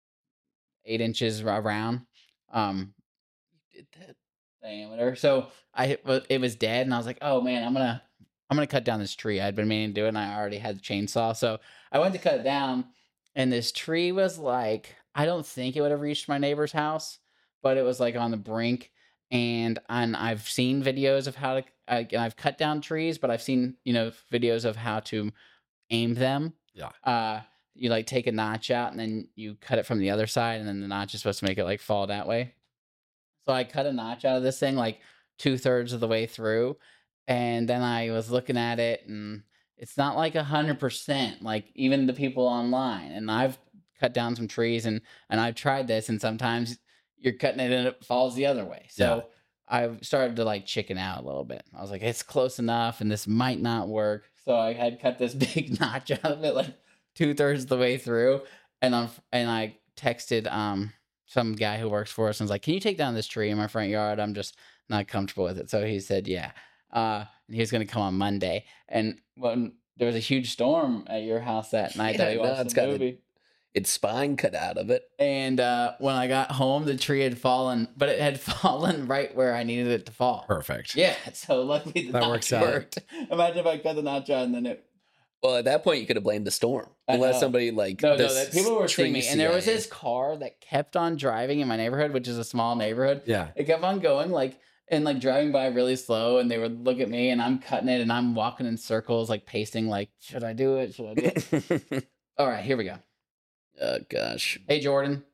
eight inches around. Um, did that diameter. So I it was dead, and I was like, oh man, I'm gonna I'm gonna cut down this tree. I'd been meaning to do it, and I already had the chainsaw. So I went to cut it down, and this tree was like, I don't think it would have reached my neighbor's house, but it was like on the brink. And and I've seen videos of how to I, and I've cut down trees, but I've seen you know videos of how to aim them. Yeah. Uh, you like take a notch out, and then you cut it from the other side, and then the notch is supposed to make it like fall that way. So I cut a notch out of this thing like two thirds of the way through, and then I was looking at it, and it's not like a hundred percent like even the people online. And I've cut down some trees, and and I've tried this, and sometimes you're cutting it and it falls the other way. So I started to like chicken out a little bit. I was like, it's close enough, and this might not work. So I had cut this big notch out of it, like two thirds of the way through, and on and I texted um some guy who works for us and was like, can you take down this tree in my front yard? I'm just not comfortable with it. So he said, yeah. Uh, and he was going to come on Monday. And when there was a huge storm at your house that night Yeah, that we no, watched it's the got a- movie. Its spine cut out of it. And uh, when I got home, the tree had fallen, but it had fallen right where I needed it to fall. Perfect. Yeah. So luckily the That notch works out. worked. Imagine if I cut the notch out and then it. Well, at that point, you could have blamed the storm, I unless know. somebody like No, the no, that people were seeing me. tree And there was C I A. this car that kept on driving in my neighborhood, which is a small neighborhood. Yeah. It kept on going, like, and like driving by really slow, and they would look at me, and I'm cutting it, and I'm walking in circles, like pacing, like, should I do it? Should I do it? All right, here we go. Oh gosh. Hey, Jordan.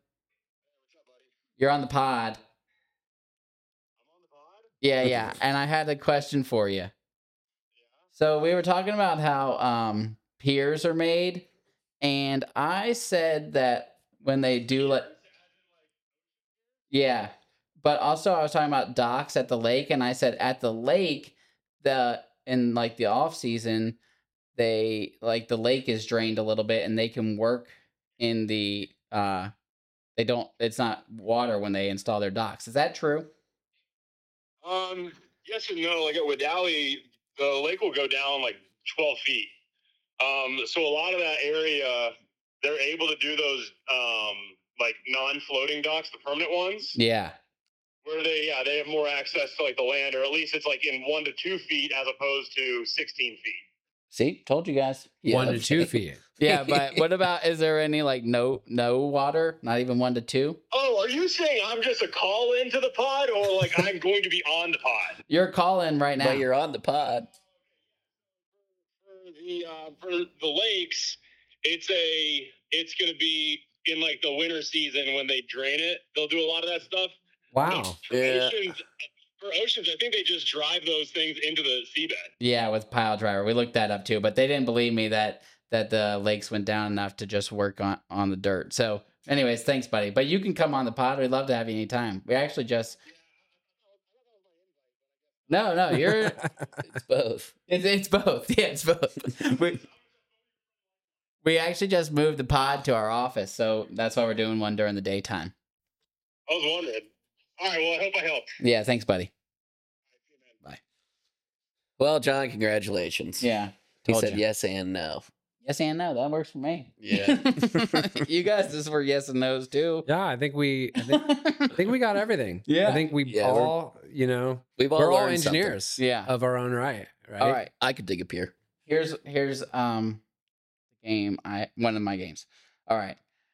You're on the pod. Yeah, yeah. And I had a question for you. So we were talking about how um, piers are made, and I said that when they do let, yeah, but also I was talking about docks at the lake, and I said at the lake, the in like the off season, they like the lake is drained a little bit, and they can work in the uh they don't. It's not water when they install their docks. Is that true? Um, yes and no. Like at Wadali, the lake will go down like twelve feet. Um, so a lot of that area, they're able to do those um, like non-floating docks, the permanent ones, Yeah. where they yeah they have more access to like the land, or at least it's like in one to two feet as opposed to sixteen feet. See, told you guys. Yeah, One to okay. two feet. Yeah, but what about? Is there any like no no water? Not even one to two. Oh, are you saying I'm just a call into the pod, or like I'm going to be on the pod? You're calling right now. But you're on the pod. For the uh, for the lakes, it's a it's going to be in like the winter season when they drain it. They'll do a lot of that stuff. Wow. For Yeah. oceans, for oceans, I think they just drive those things into the seabed. Yeah, with pile driver, we looked that up too, but they didn't believe me that that the lakes went down enough to just work on on the dirt. So, anyways, thanks, buddy. But you can come on the pod. We'd love to have you anytime. We actually just no, no, you're It's both. it's, it's both. Yeah, it's both. we we actually just moved the pod to our office, so that's why we're doing one during the daytime. I was wondering. All right, well, I hope I helped. Yeah, thanks, buddy. Well, John, congratulations. Yeah, He told said you. yes and no. Yes and no. That works for me. Yeah. You guys, this is for yes and no's too. Yeah, I think we I think, I think we got everything. Yeah. I think we Yeah, we're- all, you know, We've all we're all learned something. engineers Yeah. of our own right, right? All right. I could dig a pier. Here's here's um the game I one of my games. All right.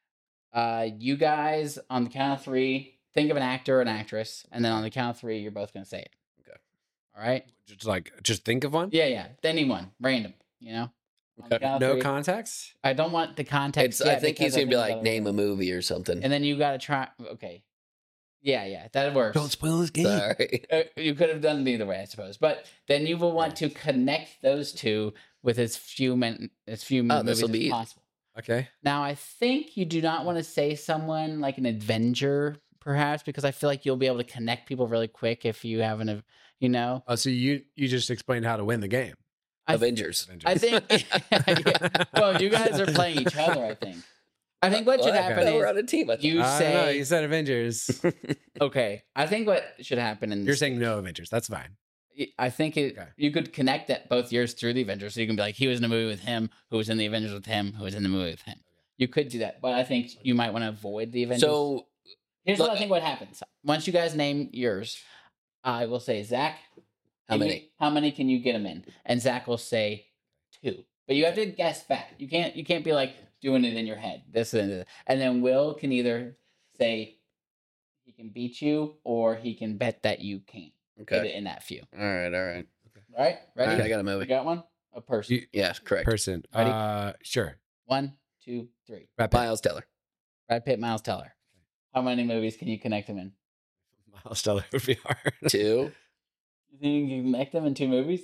Uh you guys on the count of three, think of an actor or an actress, and then on the count of three, you're both gonna say it. Okay. All right? Just like just think of one. Yeah, yeah. Anyone. Random, you know? On the Okay. count of No three- context. I don't want the context. It's, I yet think he's because gonna be think like about name it. a movie or something. And then you gotta try okay. Yeah, yeah, that works. spoil this game. Sorry. Uh, you could have done it either way, I suppose. But then you will want to connect those two with as few men, as few Oh, movies this'll as be easy. possible. Okay. Now, I think you do not want to say someone like an Avenger, perhaps, because I feel like you'll be able to connect people really quick if you have an, you know. Oh, so you you just explained how to win the game. I, Avengers. I think. Yeah. Well, you guys are playing each other. I think. I think what should Well, happen no, we're is on a team. I thought. you I don't know. say You said Avengers. okay. I think what should happen in You're this saying no Avengers. That's fine. I think it, Okay. you could connect that both years through the Avengers. So you can be like, he was in a movie with him, who was in the Avengers with him, who was in the movie with him. You could do that, but I think you might want to avoid the Avengers. So here's look- what I think what happens. Once you guys name yours, I will say, Zach, How give me- many? how many can you get them in? And Zach will say two. But you have to guess back. You can't you can't be like doing it in your head. This and this. And then Will can either say he can beat you or he can bet that you can't get okay. it in that few. All right. All right. All right? All Ready? right. I got a You movie. got one? A person. You- Yeah. Correct. Person. Ready? Uh, sure. One, two, three. Brad Pitt. Miles Teller. Brad Pitt, Miles Teller. How many movies can you connect them in? Miles Teller would be hard. Two. You think you can connect them in two movies?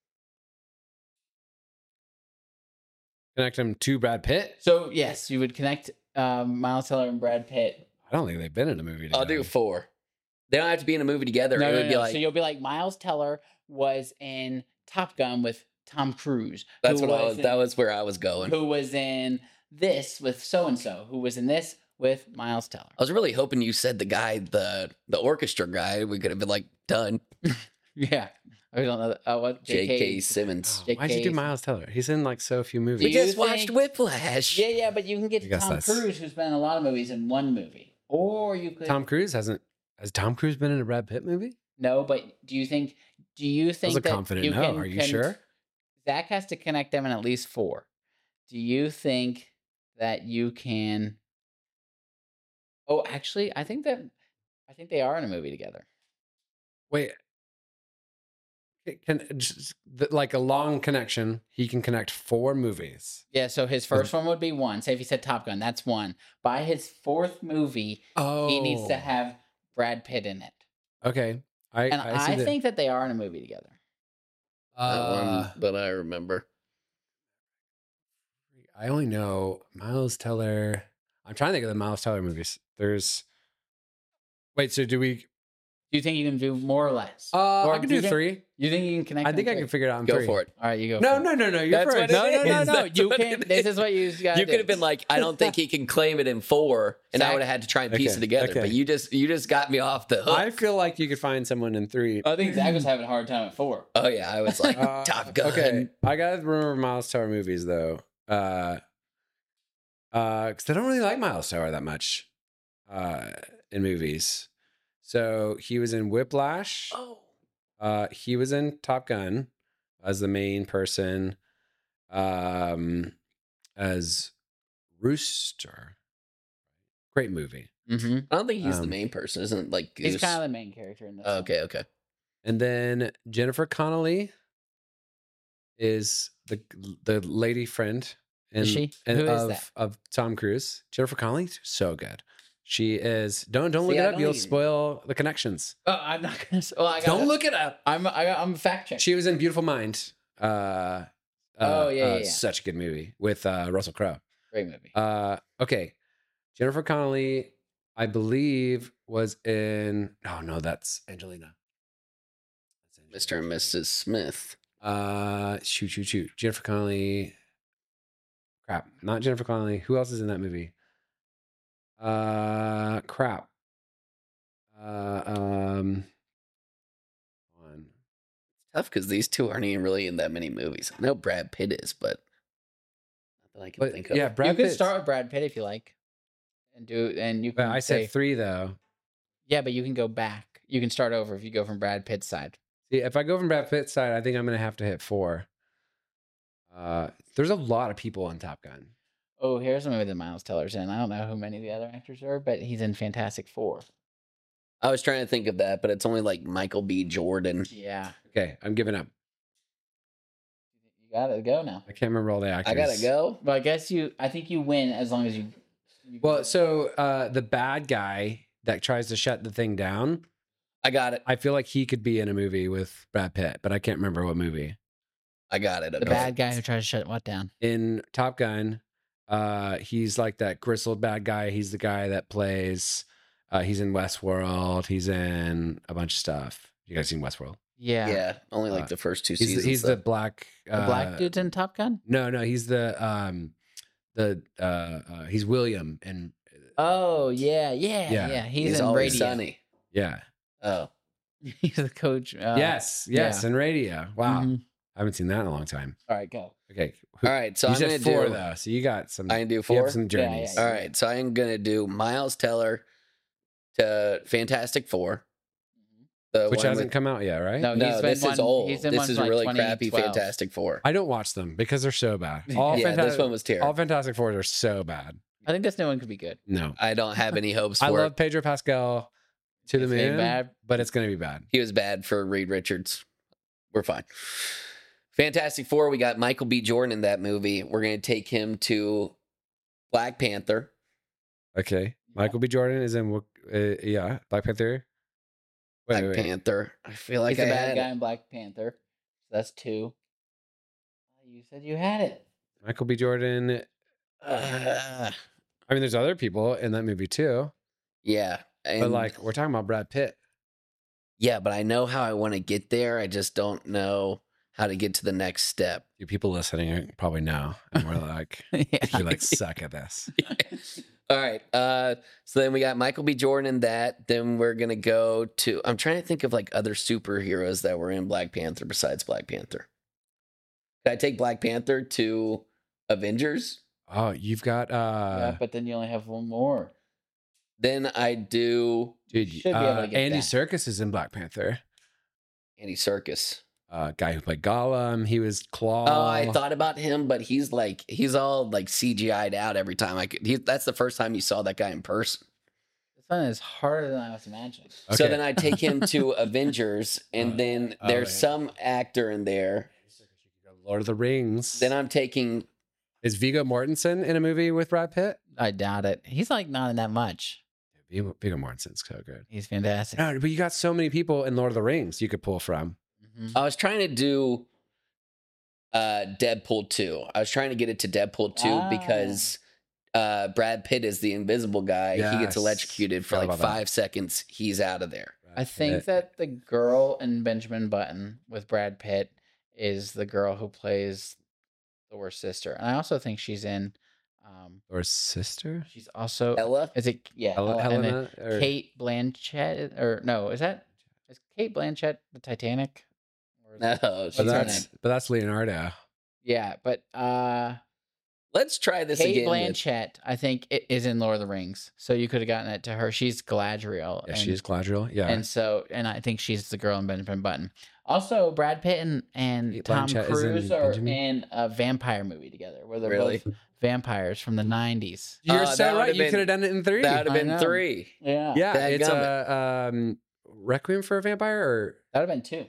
Connect him to Brad Pitt. So yes, you would connect um, Miles Teller and Brad Pitt. I don't think they've been in a movie together. I'll do four. They don't have to be in a movie together. No, it no, would no. be like so you'll be like Miles Teller was in Top Gun with Tom Cruise. that's who what I was. in- That was where I was going. Who was in this with so and so? Who was in this with Miles Teller? I was really hoping you said the guy, the the orchestra guy. We could have been like done. Yeah, I don't know. Uh, what J K. Simmons. Oh, why'd you do J K. Miles Teller? He's in like so few We movies. Do you just watched think- Whiplash. Yeah, yeah, but you can get I guess Tom that's- Cruise, who's been in a lot of movies, in one movie, or you could Tom Cruise hasn't. Has Tom Cruise been in a Brad Pitt movie? no. But do you think? Do you That think was a that confident you no. can Are you con- sure? Zach has to connect them in at least four. Do you think that you can? Oh, actually, I think that I think they are in a movie together. Wait. Can just, the- like a long connection? He can connect four movies. Yeah. So his first one would be one. Say if he said Top Gun, that's one. By his fourth movie, Oh, he needs to have Brad Pitt in it, Okay, I and I, see I, the- think that they are in a movie together. That Uh, one that I remember. I only know Miles Teller. I'm trying to think of the Miles Teller movies. There's. Wait, so do we? Do you think you can do more or less? Uh, Or I can do you do think- three. You think you can connect? I think on I three? can figure it out in Go three. for it. All right, you go. No, for no, no, no. You're That's first. what it No, no, no, is. no. That's You what can. it This is. is what you got. You could have been like, I don't think he can claim it in four, and I Zach- would have had to try and piece Okay, it together. okay. But you just you just got me off the hook. I feel like you could find someone in three. I think Zach was having a hard time at four. oh yeah, I was like Uh, Top Gun. Okay, I gotta remember Miles Teller movies though, uh, uh, because I don't really like Miles Teller that much, uh, in movies. So he was in Whiplash. Oh, Uh, he was in Top Gun as the main person, um, as Rooster. Great movie. Mm-hmm. I don't think he's the Um, main person, isn't it? Like Goose? He's kind of the main character in this. one. okay, okay. And then Jennifer Connelly is the the lady friend. In, Is she? in- Who is of, that? of Tom Cruise. Jennifer Connelly, so good. She is. Don't don't look See, it I up. don't You'll even- spoil the connections. Oh, I'm not gonna. Well, I got. Don't look it up. I'm. I got, I'm a fact check. She was in Beautiful Mind. Uh, uh, Oh, yeah, uh, yeah, yeah. such a good movie with uh, Russell Crowe. Great movie. Uh, okay, Jennifer Connelly, I believe, was in. Oh no, that's Angelina. That's Angelina. Mister and Missus Smith. Uh, shoot, shoot, shoot. Jennifer Connelly. Crap, not Jennifer Connelly. Who else is in that movie? Uh, crap. Uh, um, one. Tough because these two aren't even really in that many movies. I know Brad Pitt is, but not that I can But think of. yeah, you Brad could Pitt. start with Brad Pitt if you like, and do and you can. I say, said three though. yeah, but you can go back. You can start over if you go from Brad Pitt's side. See, if I go from Brad Pitt's side, I think I'm gonna have to hit four. Uh, there's a lot of people on Top Gun. Oh, here's a movie that Miles Teller's in. I don't know who many of the other actors are, but he's in Fantastic Four. I was trying to think of that, but it's only like Michael B. Jordan. Yeah, Okay, I'm giving up. you gotta go now. I can't remember all the actors. I gotta go. Well, I guess you. I think you win as long as you. you Well, so uh, the bad guy that tries to shut the thing down, I got it. I feel like he could be in a movie with Brad Pitt, but I can't remember what movie. I got it. the Okay. bad guy who tries to shut what down? In Top Gun, uh, he's like that gristled bad guy. He's the guy that plays. Uh, he's in Westworld. He's in a bunch of stuff. You guys seen Westworld? Yeah, Yeah, only like Uh, the first two He's seasons. the, he's though. the black. the Uh, black dude's in Top Gun. No, no, he's the um, the uh, uh he's William and Oh yeah, yeah, Yeah. yeah. He's, He's in always Radio. sunny. yeah, Oh, He's the coach. Uh, yes, yes, yeah. and Radio. Wow, mhm. I haven't seen that in a long time. All right, go. Okay, all right. So you I'm said gonna four do. though, so you got some. I can do You four. have some Yeah, journeys. yeah, All right, so I am gonna do Miles Teller to Fantastic Four. The Which one hasn't with- come out yet, right? No, No, he's this been is one- old. he's in This one is from, like, really crappy. twenty twelve. Fantastic Four. I don't watch them because they're so bad. All yeah, Fantastic, this one was terrible. all Fantastic Fours are so bad. I think this new one could be good. No, I don't have any hopes for I it. love Pedro Pascal to the It's gonna be moon, bad. but it's gonna be bad. He was bad for Reed Richards. We're fine. Fantastic Four, we got Michael B. Jordan in that movie. We're going to take him to Black Panther. Okay, Michael B. Jordan is in. Uh, yeah, Black Panther. Wait, Black wait, wait. Panther. I feel like he's I the bad had guy it. in Black Panther. So that's two. Oh, you said you had it. Michael B. Jordan. Uh, I mean, there's other people in that movie too, yeah. And but like we're talking about Brad Pitt. yeah, but I know how I want to get there. I just don't know how to get to the next step. You people listening probably know, and we're like, yeah. we like suck at this. All right. Uh, so then we got Michael B. Jordan in that. Then we're gonna go to. I'm trying to think of like other superheroes that were in Black Panther besides Black Panther. Could I take Black Panther to Avengers? Oh, you've got Yeah, uh, but then you only have one more. Then I do dude, should be able uh, to get Andy that. Serkis is in Black Panther. Andy Serkis. Uh, guy who played Gollum. He was Claw. Oh, I thought about him, but he's like he's all like C G I'd out every time. I could. He, that's the first time you saw that guy in person. This one is harder than I was imagining. So Okay. then I take him to Avengers, and Uh, then oh, there's yeah. some actor in there. Lord of the Rings. Then I'm taking. Is Viggo Mortensen in a movie with Brad Pitt? I doubt it. He's like not in that much. Viggo, Viggo Mortensen's so good. He's fantastic. No, but you got so many people in Lord of the Rings you could pull from. Mhm. I was trying to do uh Deadpool two. I was trying to get it to Deadpool two Ah. because uh Brad Pitt is the invisible guy. He gets Yes. electrocuted for Forgot like about that. five seconds. He's out of there. Brad I think Pitt. that the girl in Benjamin Button with Brad Pitt is the girl who plays Thor's sister, and I also think she's in. Um, Or sister? she's also Ella? is it yeah Hel- Ella- and then Helena? Or, Kate Blanchett or no is that is Kate Blanchett the Titanic? Or is No, it- she's but her not. that's but that's Leonardo. yeah, but uh, Let's try this Kate again. with- Blanchett I think i- is in Lord of the Rings, so you could have gotten it to her. She's Galadriel. Yeah, and, she is Galadriel. Yeah. and so and I think she's the girl in Benjamin Button. Also, Brad Pitt and, and Kate Tom Blanchett is in Cruise are Benjamin? in a vampire movie together, where they're Really? both vampires from the nineties. You're Uh, that so right. would've You been- could have done it in three. That would I have been know. three. Yeah, yeah, Dadgummit. it's a um, Requiem for a Vampire or that would have been two.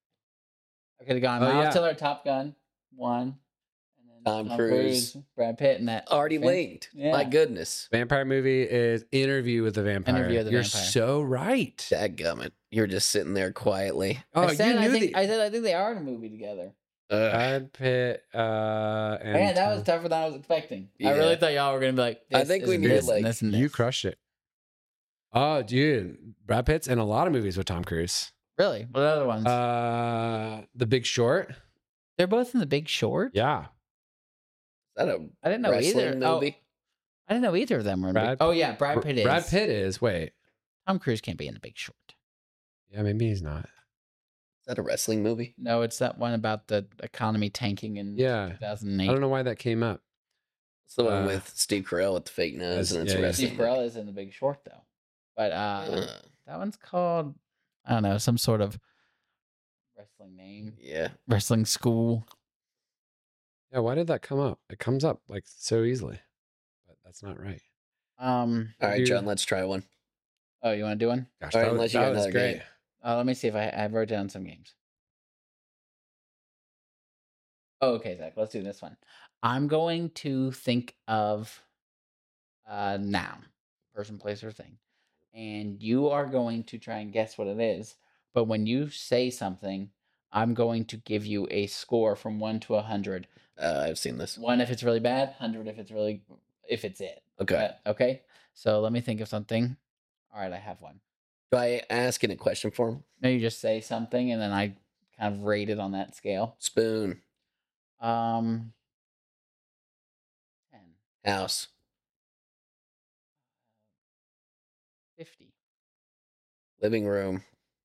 I could have gone Oh, Miles yeah. Teller, Top Gun, one, and then Tom Cruise. Brad Pitt, and that Already fan- linked. Yeah. My goodness. vampire movie is Interview with the Vampire. Interview with the You're Vampire. so right. Dadgummit. You're just sitting there quietly. Oh, I said, you I knew think the I said I think they are in a movie together. Ugh. Brad Pitt. Uh, and Man, that was Tom- tougher than I was expecting. Yeah. I really thought y'all were gonna be like. I this, think this, we and need, this, like- and this and this. You crushed it. Oh, dude, Brad Pitt's in a lot of movies with Tom Cruise. Really? What other ones? Uh, The Big Short. They're both in The Big Short. Yeah, Is that a I didn't know wrestling either. Oh, movie? I didn't know either of them were in. Brad- Big... Oh yeah, Brad Pitt is. Brad Pitt is. Wait, Tom Cruise can't be in The Big Short. yeah, maybe he's not. Is that a wrestling movie? No, it's that one about the economy tanking in Yeah, two thousand eight. I don't know why that came up. It's the one Uh, with Steve Carell with the fake nose, that's- and it's yeah, a yeah. wrestling. Steve Carell is in The Big Short though, but uh, Uh, that one's called I don't know some sort of wrestling name, yeah. wrestling school. Yeah, why did that come up? It comes up like so easily, but that's not right. Um. All right, You- John. Let's try one. Oh, you want to do one? Gosh, All right, that, was- unless you that got was another great. game. Uh, let me see if I I wrote down some games. Oh, okay, Zach. Let's do this one. I'm going to think of a noun, person, place, or thing, and you are going to try and guess what it is. But when you say something, I'm going to give you a score from one to a hundred. Uh, I've seen this. One if it's really bad, hundred if it's really if it's it. Okay. Uh, okay. So let me think of something. All right, I have one. Do I ask in a question form? No, you just say something, and then I kind of rate it on that scale. Spoon. Um, ten, House. fifty, Living room.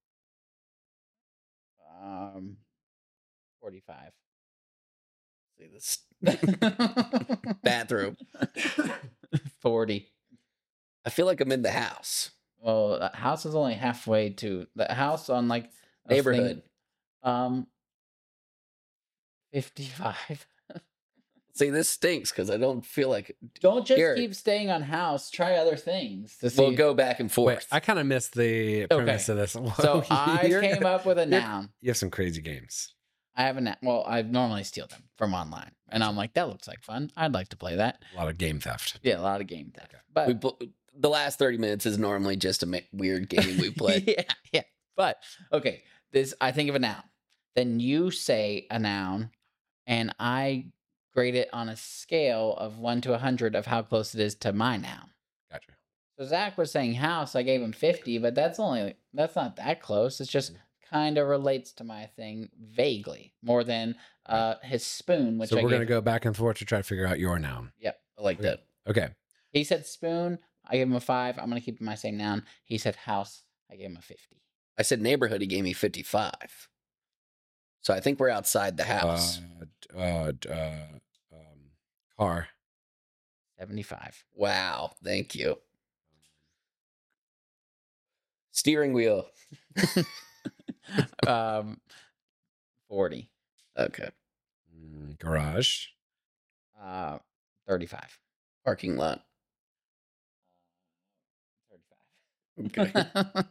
um, forty-five. See this. Bathroom. forty. I feel like I'm in the house. Well, the house is only halfway to the house on like a thing- Neighborhood. um, fifty-five. See, this stinks because I don't feel like Don't just Here. keep staying on house. Try other things to see. we'll go back and Wait, forth. I kind of missed the premise of this. So I You're- came up with a you're- noun. You have some crazy games. I have a noun. Well, I normally steal them from online, and I'm like, that looks like fun. I'd like to play that. A lot of game theft. Yeah, a lot of game theft. Okay. But we pl- the last thirty minutes is normally just a ma- weird game we play. yeah, yeah. But okay, this I think of a noun. Then you say a noun, and I grade it on a scale of one to a hundred of how close it is to my noun. Gotcha. So Zach was saying house. I gave him fifty, but that's only that's not that close. It's just kind of relates to my thing vaguely more than uh his spoon, which So I we're gave gonna go back and forth to try to figure out your noun. Yep. I like Okay. that. Okay. He said spoon. I gave him a five. I'm gonna keep my same noun. He said house. I gave him a fifty. I said neighborhood. He gave me fifty-five. So I think we're outside the house. Uh, uh, d- uh, um, car. seventy-five. Wow. Thank you. Steering wheel. um, forty. Okay. Mm, garage. Uh, thirty-five. Parking lot. Okay. thirty-five.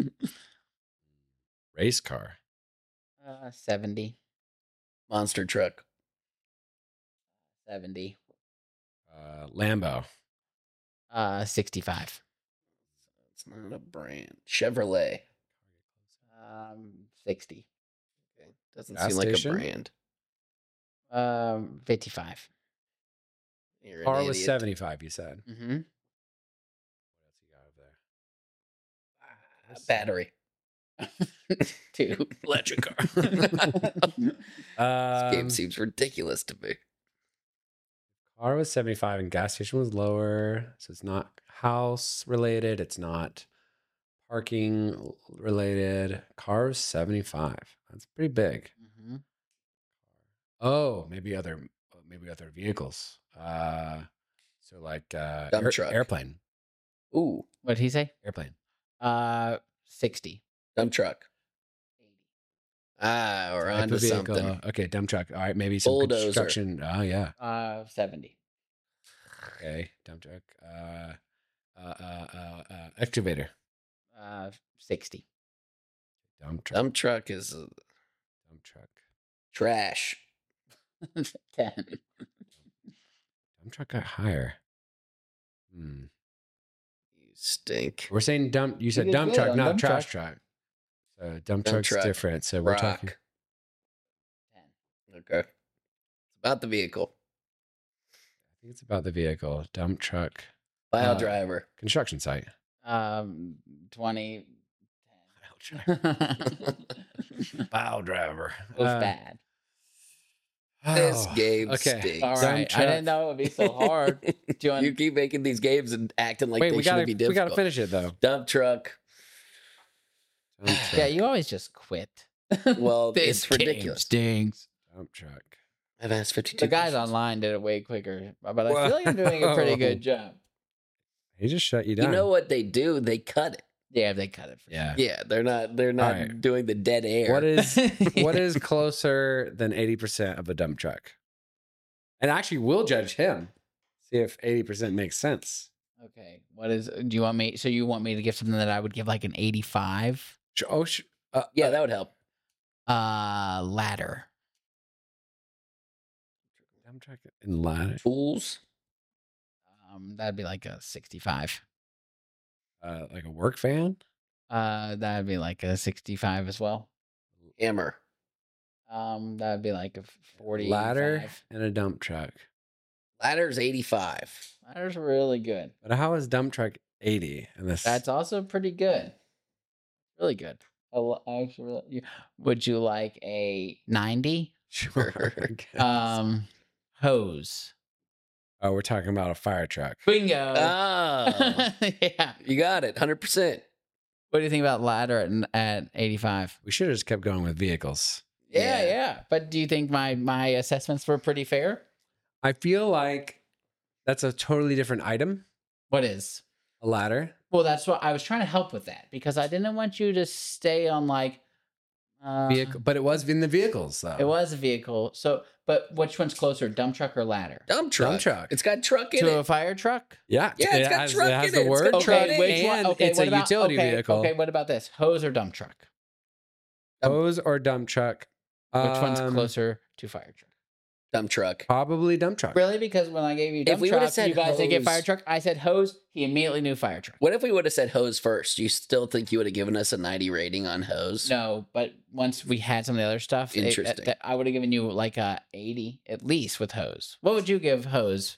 Race car. uh, seventy. Monster truck. seventy. Uh, Lambo. Uh, sixty-five. It's not a brand. Chevrolet. Um, sixty. Okay. Doesn't Gas seem like station? a brand. Um, fifty-five. You're an Car was idiot. seventy-five. You said. Mm-hmm. What else you got over there? Ah, battery. Two. Electric car. This game um, seems ridiculous to me. car was seventy-five and gas station was lower. So it's not house related. It's not parking related. Car was seventy-five. That's pretty big. Mm-hmm. Oh, maybe other maybe other vehicles. Uh, so like uh, Dump air- truck. airplane, Ooh, What did he say? airplane. Uh, sixty. dump truck. Ah, we're Type onto of vehicle. something. Okay, dump truck. All right, maybe some Bulldozer. construction. Oh yeah. Uh, seventy. Okay, dump truck. Uh, uh, uh, uh, uh excavator. Uh, sixty. Dump truck. Dump truck is uh, Dump truck. trash. Ten. Dump truck got higher. Hmm. You stink. We're saying dump. You said did dump good truck, on not dump trash truck. truck. So dump, Dump truck's truck. different. So we're Rock. talking. Ten. Okay. It's about the vehicle. I think it's about the vehicle. Dump truck. File Uh, driver. Construction site. Um, twenty. Pile Ten. Pile driver. It was Uh, bad. This oh, game okay. stinks. All dump right. I truck. didn't know it would be so hard. Do you want? You keep making these games and acting like Wait, they we shouldn't gotta be we difficult. gotta finish it though. Dump truck. Dump Yeah, truck. you always just quit. Well, This it's ridiculous. game stinks. Dump truck. I've asked fifty-two. The guys questions. online did it way quicker, but I feel like I'm doing a pretty Whoa. good job. He just shut you You down. know what they do? They cut it. Yeah, they cut it. For Yeah. Yeah, they're not. They're not right. doing the dead air. What is sure. what is closer than eighty percent of a dump truck? And actually, we'll judge him. See if eighty percent makes sense. Okay. What is? Do you want me? So you want me to give something that I would give like an eighty-five? Sh- Oh, sh- uh, Yeah, uh, that would help. Uh, ladder. dump truck and ladder. Tools. Um, that'd be like a sixty-five. Uh, like a work van. Uh, that'd be like a sixty-five as well. Hammer. Um, that'd be like a forty. Ladder and a dump truck. Ladder's eighty-five. Ladder's really good. But how is dump truck eighty? And this That's also pretty good. Really good. I lo- I actually really, you- would you like a ninety? sure. I guess. Um, hose. oh, we're talking about a fire truck. Bingo. Ah, Yeah. you got it. Hundred percent. What do you think about ladder at, at eighty-five? We should have just kept going with vehicles. Yeah, Yeah. yeah. But do you think my my assessments were pretty fair? I feel like that's a totally different item. What is? A ladder. Well, that's what I was trying to help with that because I didn't want you to stay on like uh, Vehicle, but it was in the vehicles though. It was a vehicle. So, but which one's closer, dump truck or ladder? Dump truck. Dump truck. It's got truck in To it. a fire truck? Yeah, Yeah, it's it got has, truck it has in the it. It's word got truck, truck. which and one? Okay, it's what a about, utility okay, vehicle. Okay, what about this? Hose or dump truck? Hose or dump truck. Which one's Um, closer to fire truck? Dump truck. Probably dump truck. Really? Because when I gave you dump we would've truck, said you guys didn't get hose- fire truck. I said hose. He immediately knew fire truck. What if we would have said hose first? You still think you would have given us a ninety rating on hose? No, but once we had some of the other stuff, it- Interesting. that- I would have given you like a eighty at least with hose. What would you give hose?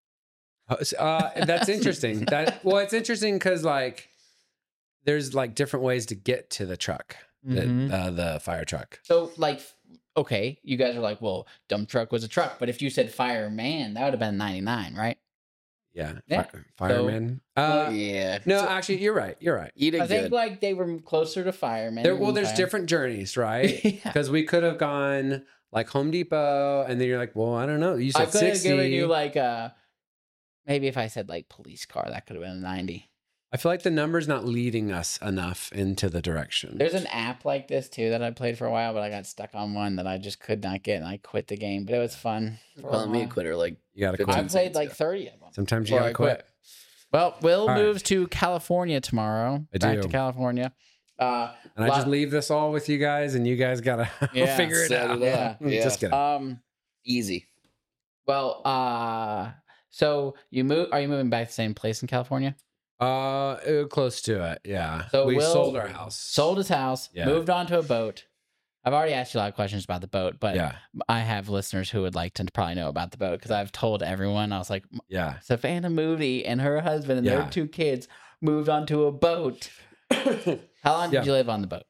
Hose- Uh, that's interesting. That well, it's interesting because like there's like different ways to get to the truck, the, Mhm. uh, the fire truck. So like, okay, you guys are like, well, dump truck was a truck, but if you said fireman, that would have been ninety-nine, right? Yeah, Yeah. Fi- fireman. Oh, uh, yeah. no, So actually, you're right. You're right. you did I think good. like they were closer to firemen. There, well, than there's fire- different journeys, right? Yeah. Because we could have gone like Home Depot, and then you're like, well, I don't know. You I said could have sixty. given you like a maybe if I said like police car, that could have been a ninety. I feel like the number's not leading us enough into the direction. There's an app like this too that I played for a while, but I got stuck on one that I just could not get, and I quit the game. But it was fun. for a Calling me a while. quitter like you got to Fifteen I quit. played seconds like ago. thirty of them. Sometimes you before got to I quit. Well, Will All right. moves to California tomorrow. I back do. to California. Uh, And I lot- just leave this all with you guys, and you guys got to Yeah, figure it set out. it up. Yeah. Just kidding. um. easy. Well, uh, so you move? Are you moving back to the same place in California? Uh, uh, close to it. Yeah. So we Will sold our house. Sold his house, Yeah. moved on to a boat. I've already asked you a lot of questions about the boat, but Yeah. I have listeners who would like to probably know about the boat because I've told everyone. I was like, Yeah. Savannah Moody and her husband and Yeah. their two kids moved onto a boat. How long Yeah. did you live on the boat?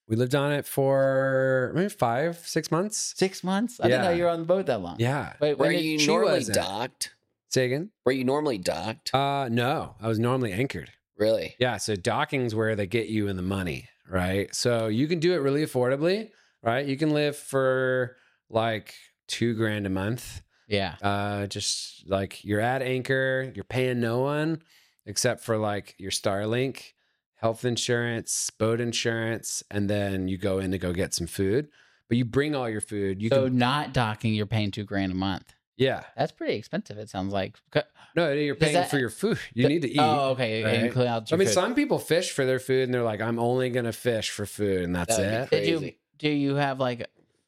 We lived on it for maybe five, six months. Six months? I didn't know Yeah. you were on the boat that long. Yeah. Wait, Were when did, you she normally wasn't. docked? Say again? Were you normally docked? Uh, no, I was normally anchored. Really? Yeah. So docking's where they get you in the money, right? So you can do it really affordably, right? You can live for like two grand a month. yeah. Uh, just like you're at anchor, you're paying no one except for like your Starlink, health insurance, boat insurance, and then you go in to go get some food. But you bring all your food. You so can, not docking, you're paying two grand a month. yeah. That's pretty expensive. It sounds like. Co- No, you're Does paying that- for your food. You need to eat. Oh, okay. right? It includes I your mean, food. some people fish for their food, and they're like, "I'm only gonna fish for food, and that's That would be it." Did you Crazy. do you have like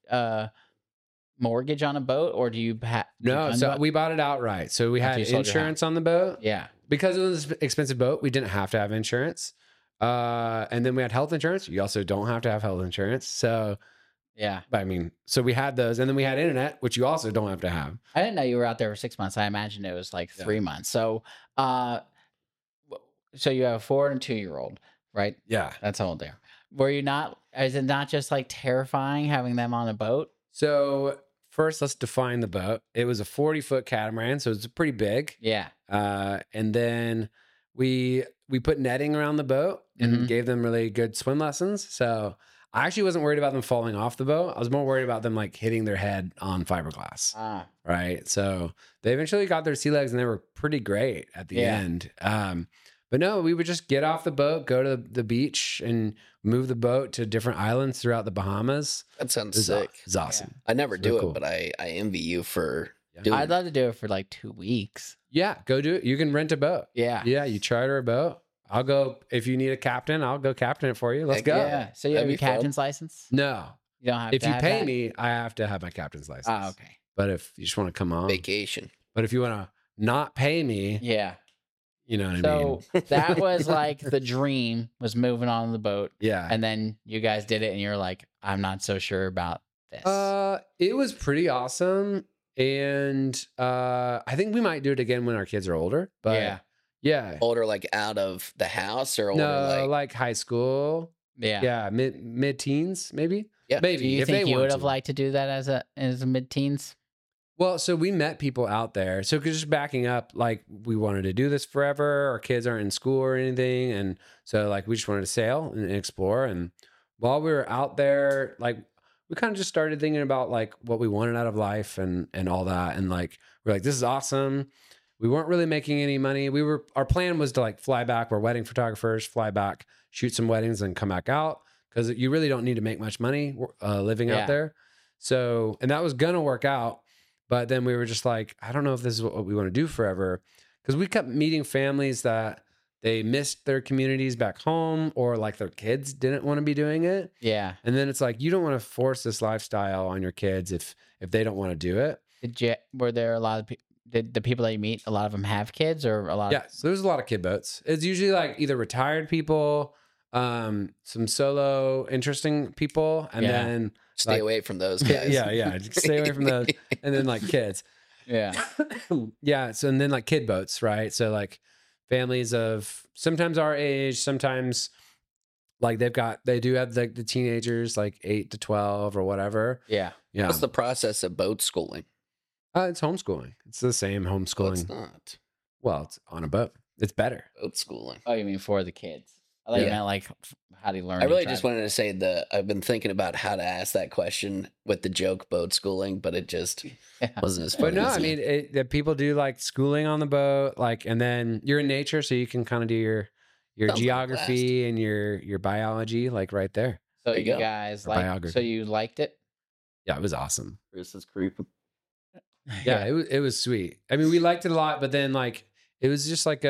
a mortgage on a boat, or do you have No, so we bought it outright. So we After had you sold your insurance on the boat yeah. because it was an expensive boat. We didn't have to have insurance, uh, and then we had health insurance. You also don't have to have health insurance. So, Yeah. I mean, so we had those, and then we had internet, which you also don't have to have. I didn't know you were out there for six months. I imagined it was like Yeah. three months. So, uh, w- so you have a four and two year old, right? Yeah. That's how old they are. Were you not? Is it not just like terrifying having them on a boat? So first, let's define the boat. It was a forty foot catamaran, so it's pretty big. Yeah. Uh, and then we we put netting around the boat and Mhm. gave them really good swim lessons. So I actually wasn't worried about them falling off the boat. I was more worried about them like hitting their head on fiberglass. Ah. Right. So they eventually got their sea legs and they were pretty great at the Yeah. end. Um, but no, we would just get off the boat, go to the beach, and move the boat to different islands throughout the Bahamas. That It sounds was, aw- sick. it was awesome. I never It's do real it, cool. but I, I envy you for Yeah. doing I'd love to do it for like two weeks. Yeah, go do it. You can rent a boat. Yeah. Yeah, you charter a boat. I'll go if you need a captain. I'll go captain it for you. Let's Heck go. Yeah. So you That'd have be your fun. captain's license? No, You don't have if to you have pay that? me, I have to have my captain's license. Ah, okay. But if you just want to come on, vacation. but if you want to not pay me, Yeah. you know what I So mean? that was like the dream was moving on the boat. Yeah. And then you guys did it and you're like, I'm not so sure about this. Uh, it was pretty awesome, and uh, I think we might do it again when our kids are older. But yeah. yeah, Older, like out of the house, or older, no, like, like, high school. Yeah. Yeah, mid mid teens maybe. Yeah. maybe. Do you if think they you want would have to. liked to do that as a as a mid teens? Well, so we met people out there. So 'cause just backing up, like we wanted to do this forever. Our kids aren't in school or anything. And so like we just wanted to sail and explore. And while we were out there, like we kind of just started thinking about like what we wanted out of life and and all that. And like we're like, this is awesome. We weren't really making any money. We were our plan was to like fly back. We're wedding photographers, fly back, shoot some weddings, and come back out. Because you really don't need to make much money uh, living Yeah. out there. So, and that was gonna work out. But then we were just like, I don't know if this is what we want to do forever. Because we kept meeting families that they missed their communities back home, or like their kids didn't want to be doing it. Yeah. And then it's like, you don't want to force this lifestyle on your kids if if they don't want to do it. Did you were there a lot of people did the people that you meet, a lot of them have kids or a lot Yeah. So there's a lot of kid boats. It's usually like either retired people, um, some solo interesting people, and Yeah. then stay like- away from those yeah, guys. yeah, yeah. Just stay away from those. And then like kids. Yeah. Yeah. So and then like kid boats, right? So like families of sometimes our age, sometimes like they've got they do have like the teenagers like eight to twelve or whatever. Yeah. Yeah. What's the process of boat schooling? Uh, it's homeschooling. It's the same Well, homeschooling. it's not Well, it's on a boat. It's better. boat schooling. Oh, you mean for the kids? I thought you Yeah. meant like f- how do you learn? I to really drive? just wanted to say that I've been thinking about how to ask that question with the joke boat schooling, but it just Yeah. wasn't as funny. But no, as I it- mean, it, that people do like schooling on the boat, like, and then you're in nature, so you can kind of do your your Sounds like a geography and your your biology, like right there. So There you you go. guys Or like biography. so you liked it? Yeah, it was awesome. Bruce is creeping. Yeah, it was it was sweet. I mean, we liked it a lot, but then like it was just like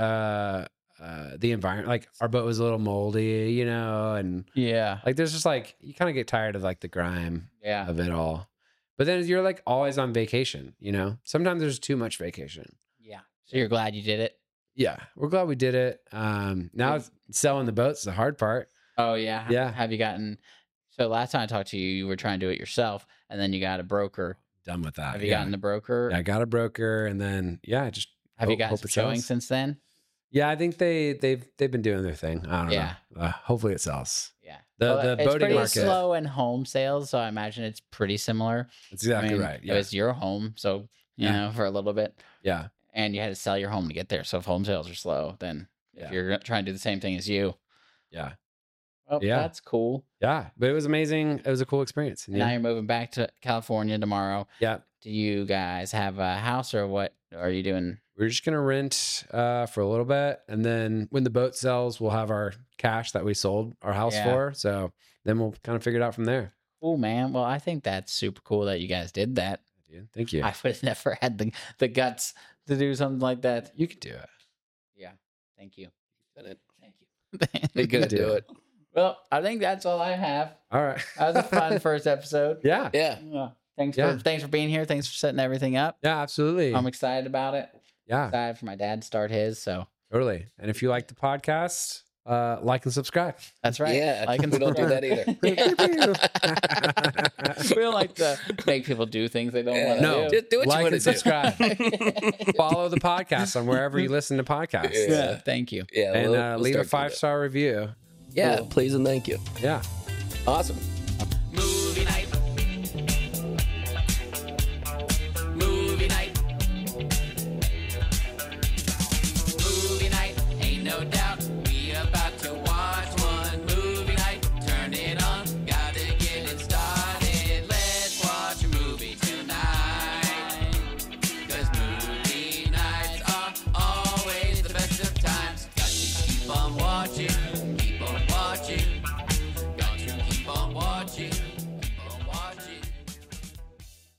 a uh, uh, the environment. Like our boat was a little moldy, you know, and Yeah. like there's just like you kind of get tired of like the grime Yeah. of it all. But then you're like always on vacation, you know. Sometimes there's too much vacation. Yeah. So you're glad you did it? Yeah, we're glad we did it. Um, now it's selling the boats is the hard part. Oh yeah. Yeah. Have you gotten so last time I talked to you, you were trying to do it yourself and then you got a broker. Done with that. Have you yeah. gotten the broker? Yeah, I got a broker, and then yeah, I just Have you hope- gotten hope some it showing sells. since then? Yeah, I think they they've they've been doing their thing. I don't Yeah. know. Uh, hopefully it sells. Yeah. The Well, the it's boating pretty market. slow in home sales, so I imagine it's pretty similar. That's exactly I mean, right. It Yeah. was your home, so you Yeah. know for a little bit, Yeah. and you had to sell your home to get there. So if home sales are slow, then Yeah. if you're trying to do the same thing as you, Yeah. well, Yeah. that's cool. Yeah. But it was amazing. It was a cool experience. And Now Yeah. you're moving back to California tomorrow. Yeah. Do you guys have a house or what are you doing? We're just gonna rent uh, for a little bit, and then when the boat sells, we'll have our cash that we sold our house Yeah. for. So then we'll kind of figure it out from there. Oh man, well I think that's super cool that you guys did that. Dude, thank you. I would have never had the the guts to do something like that. You could do it. Yeah, thank you. Couldn't- Thank you. He couldn't do do it. it. Well, I think that's all I have. All right. That was a fun first episode. Yeah. Yeah. Yeah. Thanks Yeah. for thanks for being here. Thanks for setting everything up. Yeah. Absolutely. I'm excited about it. yeah. Excited for my dad to start his. So Totally. And if you like the podcast, uh, like and subscribe. that's right. Yeah. Like and we don't do subscribe. that either. We don't like to make people do things they don't Yeah. want to No. do. Just do what Like you want and to do. subscribe. Follow the podcast on wherever you listen to podcasts. Yeah. Yeah. Thank you. Yeah. And we'll- uh, we'll leave a start doing five star review. that. Yeah. Cool. Please and thank you. Yeah. Awesome.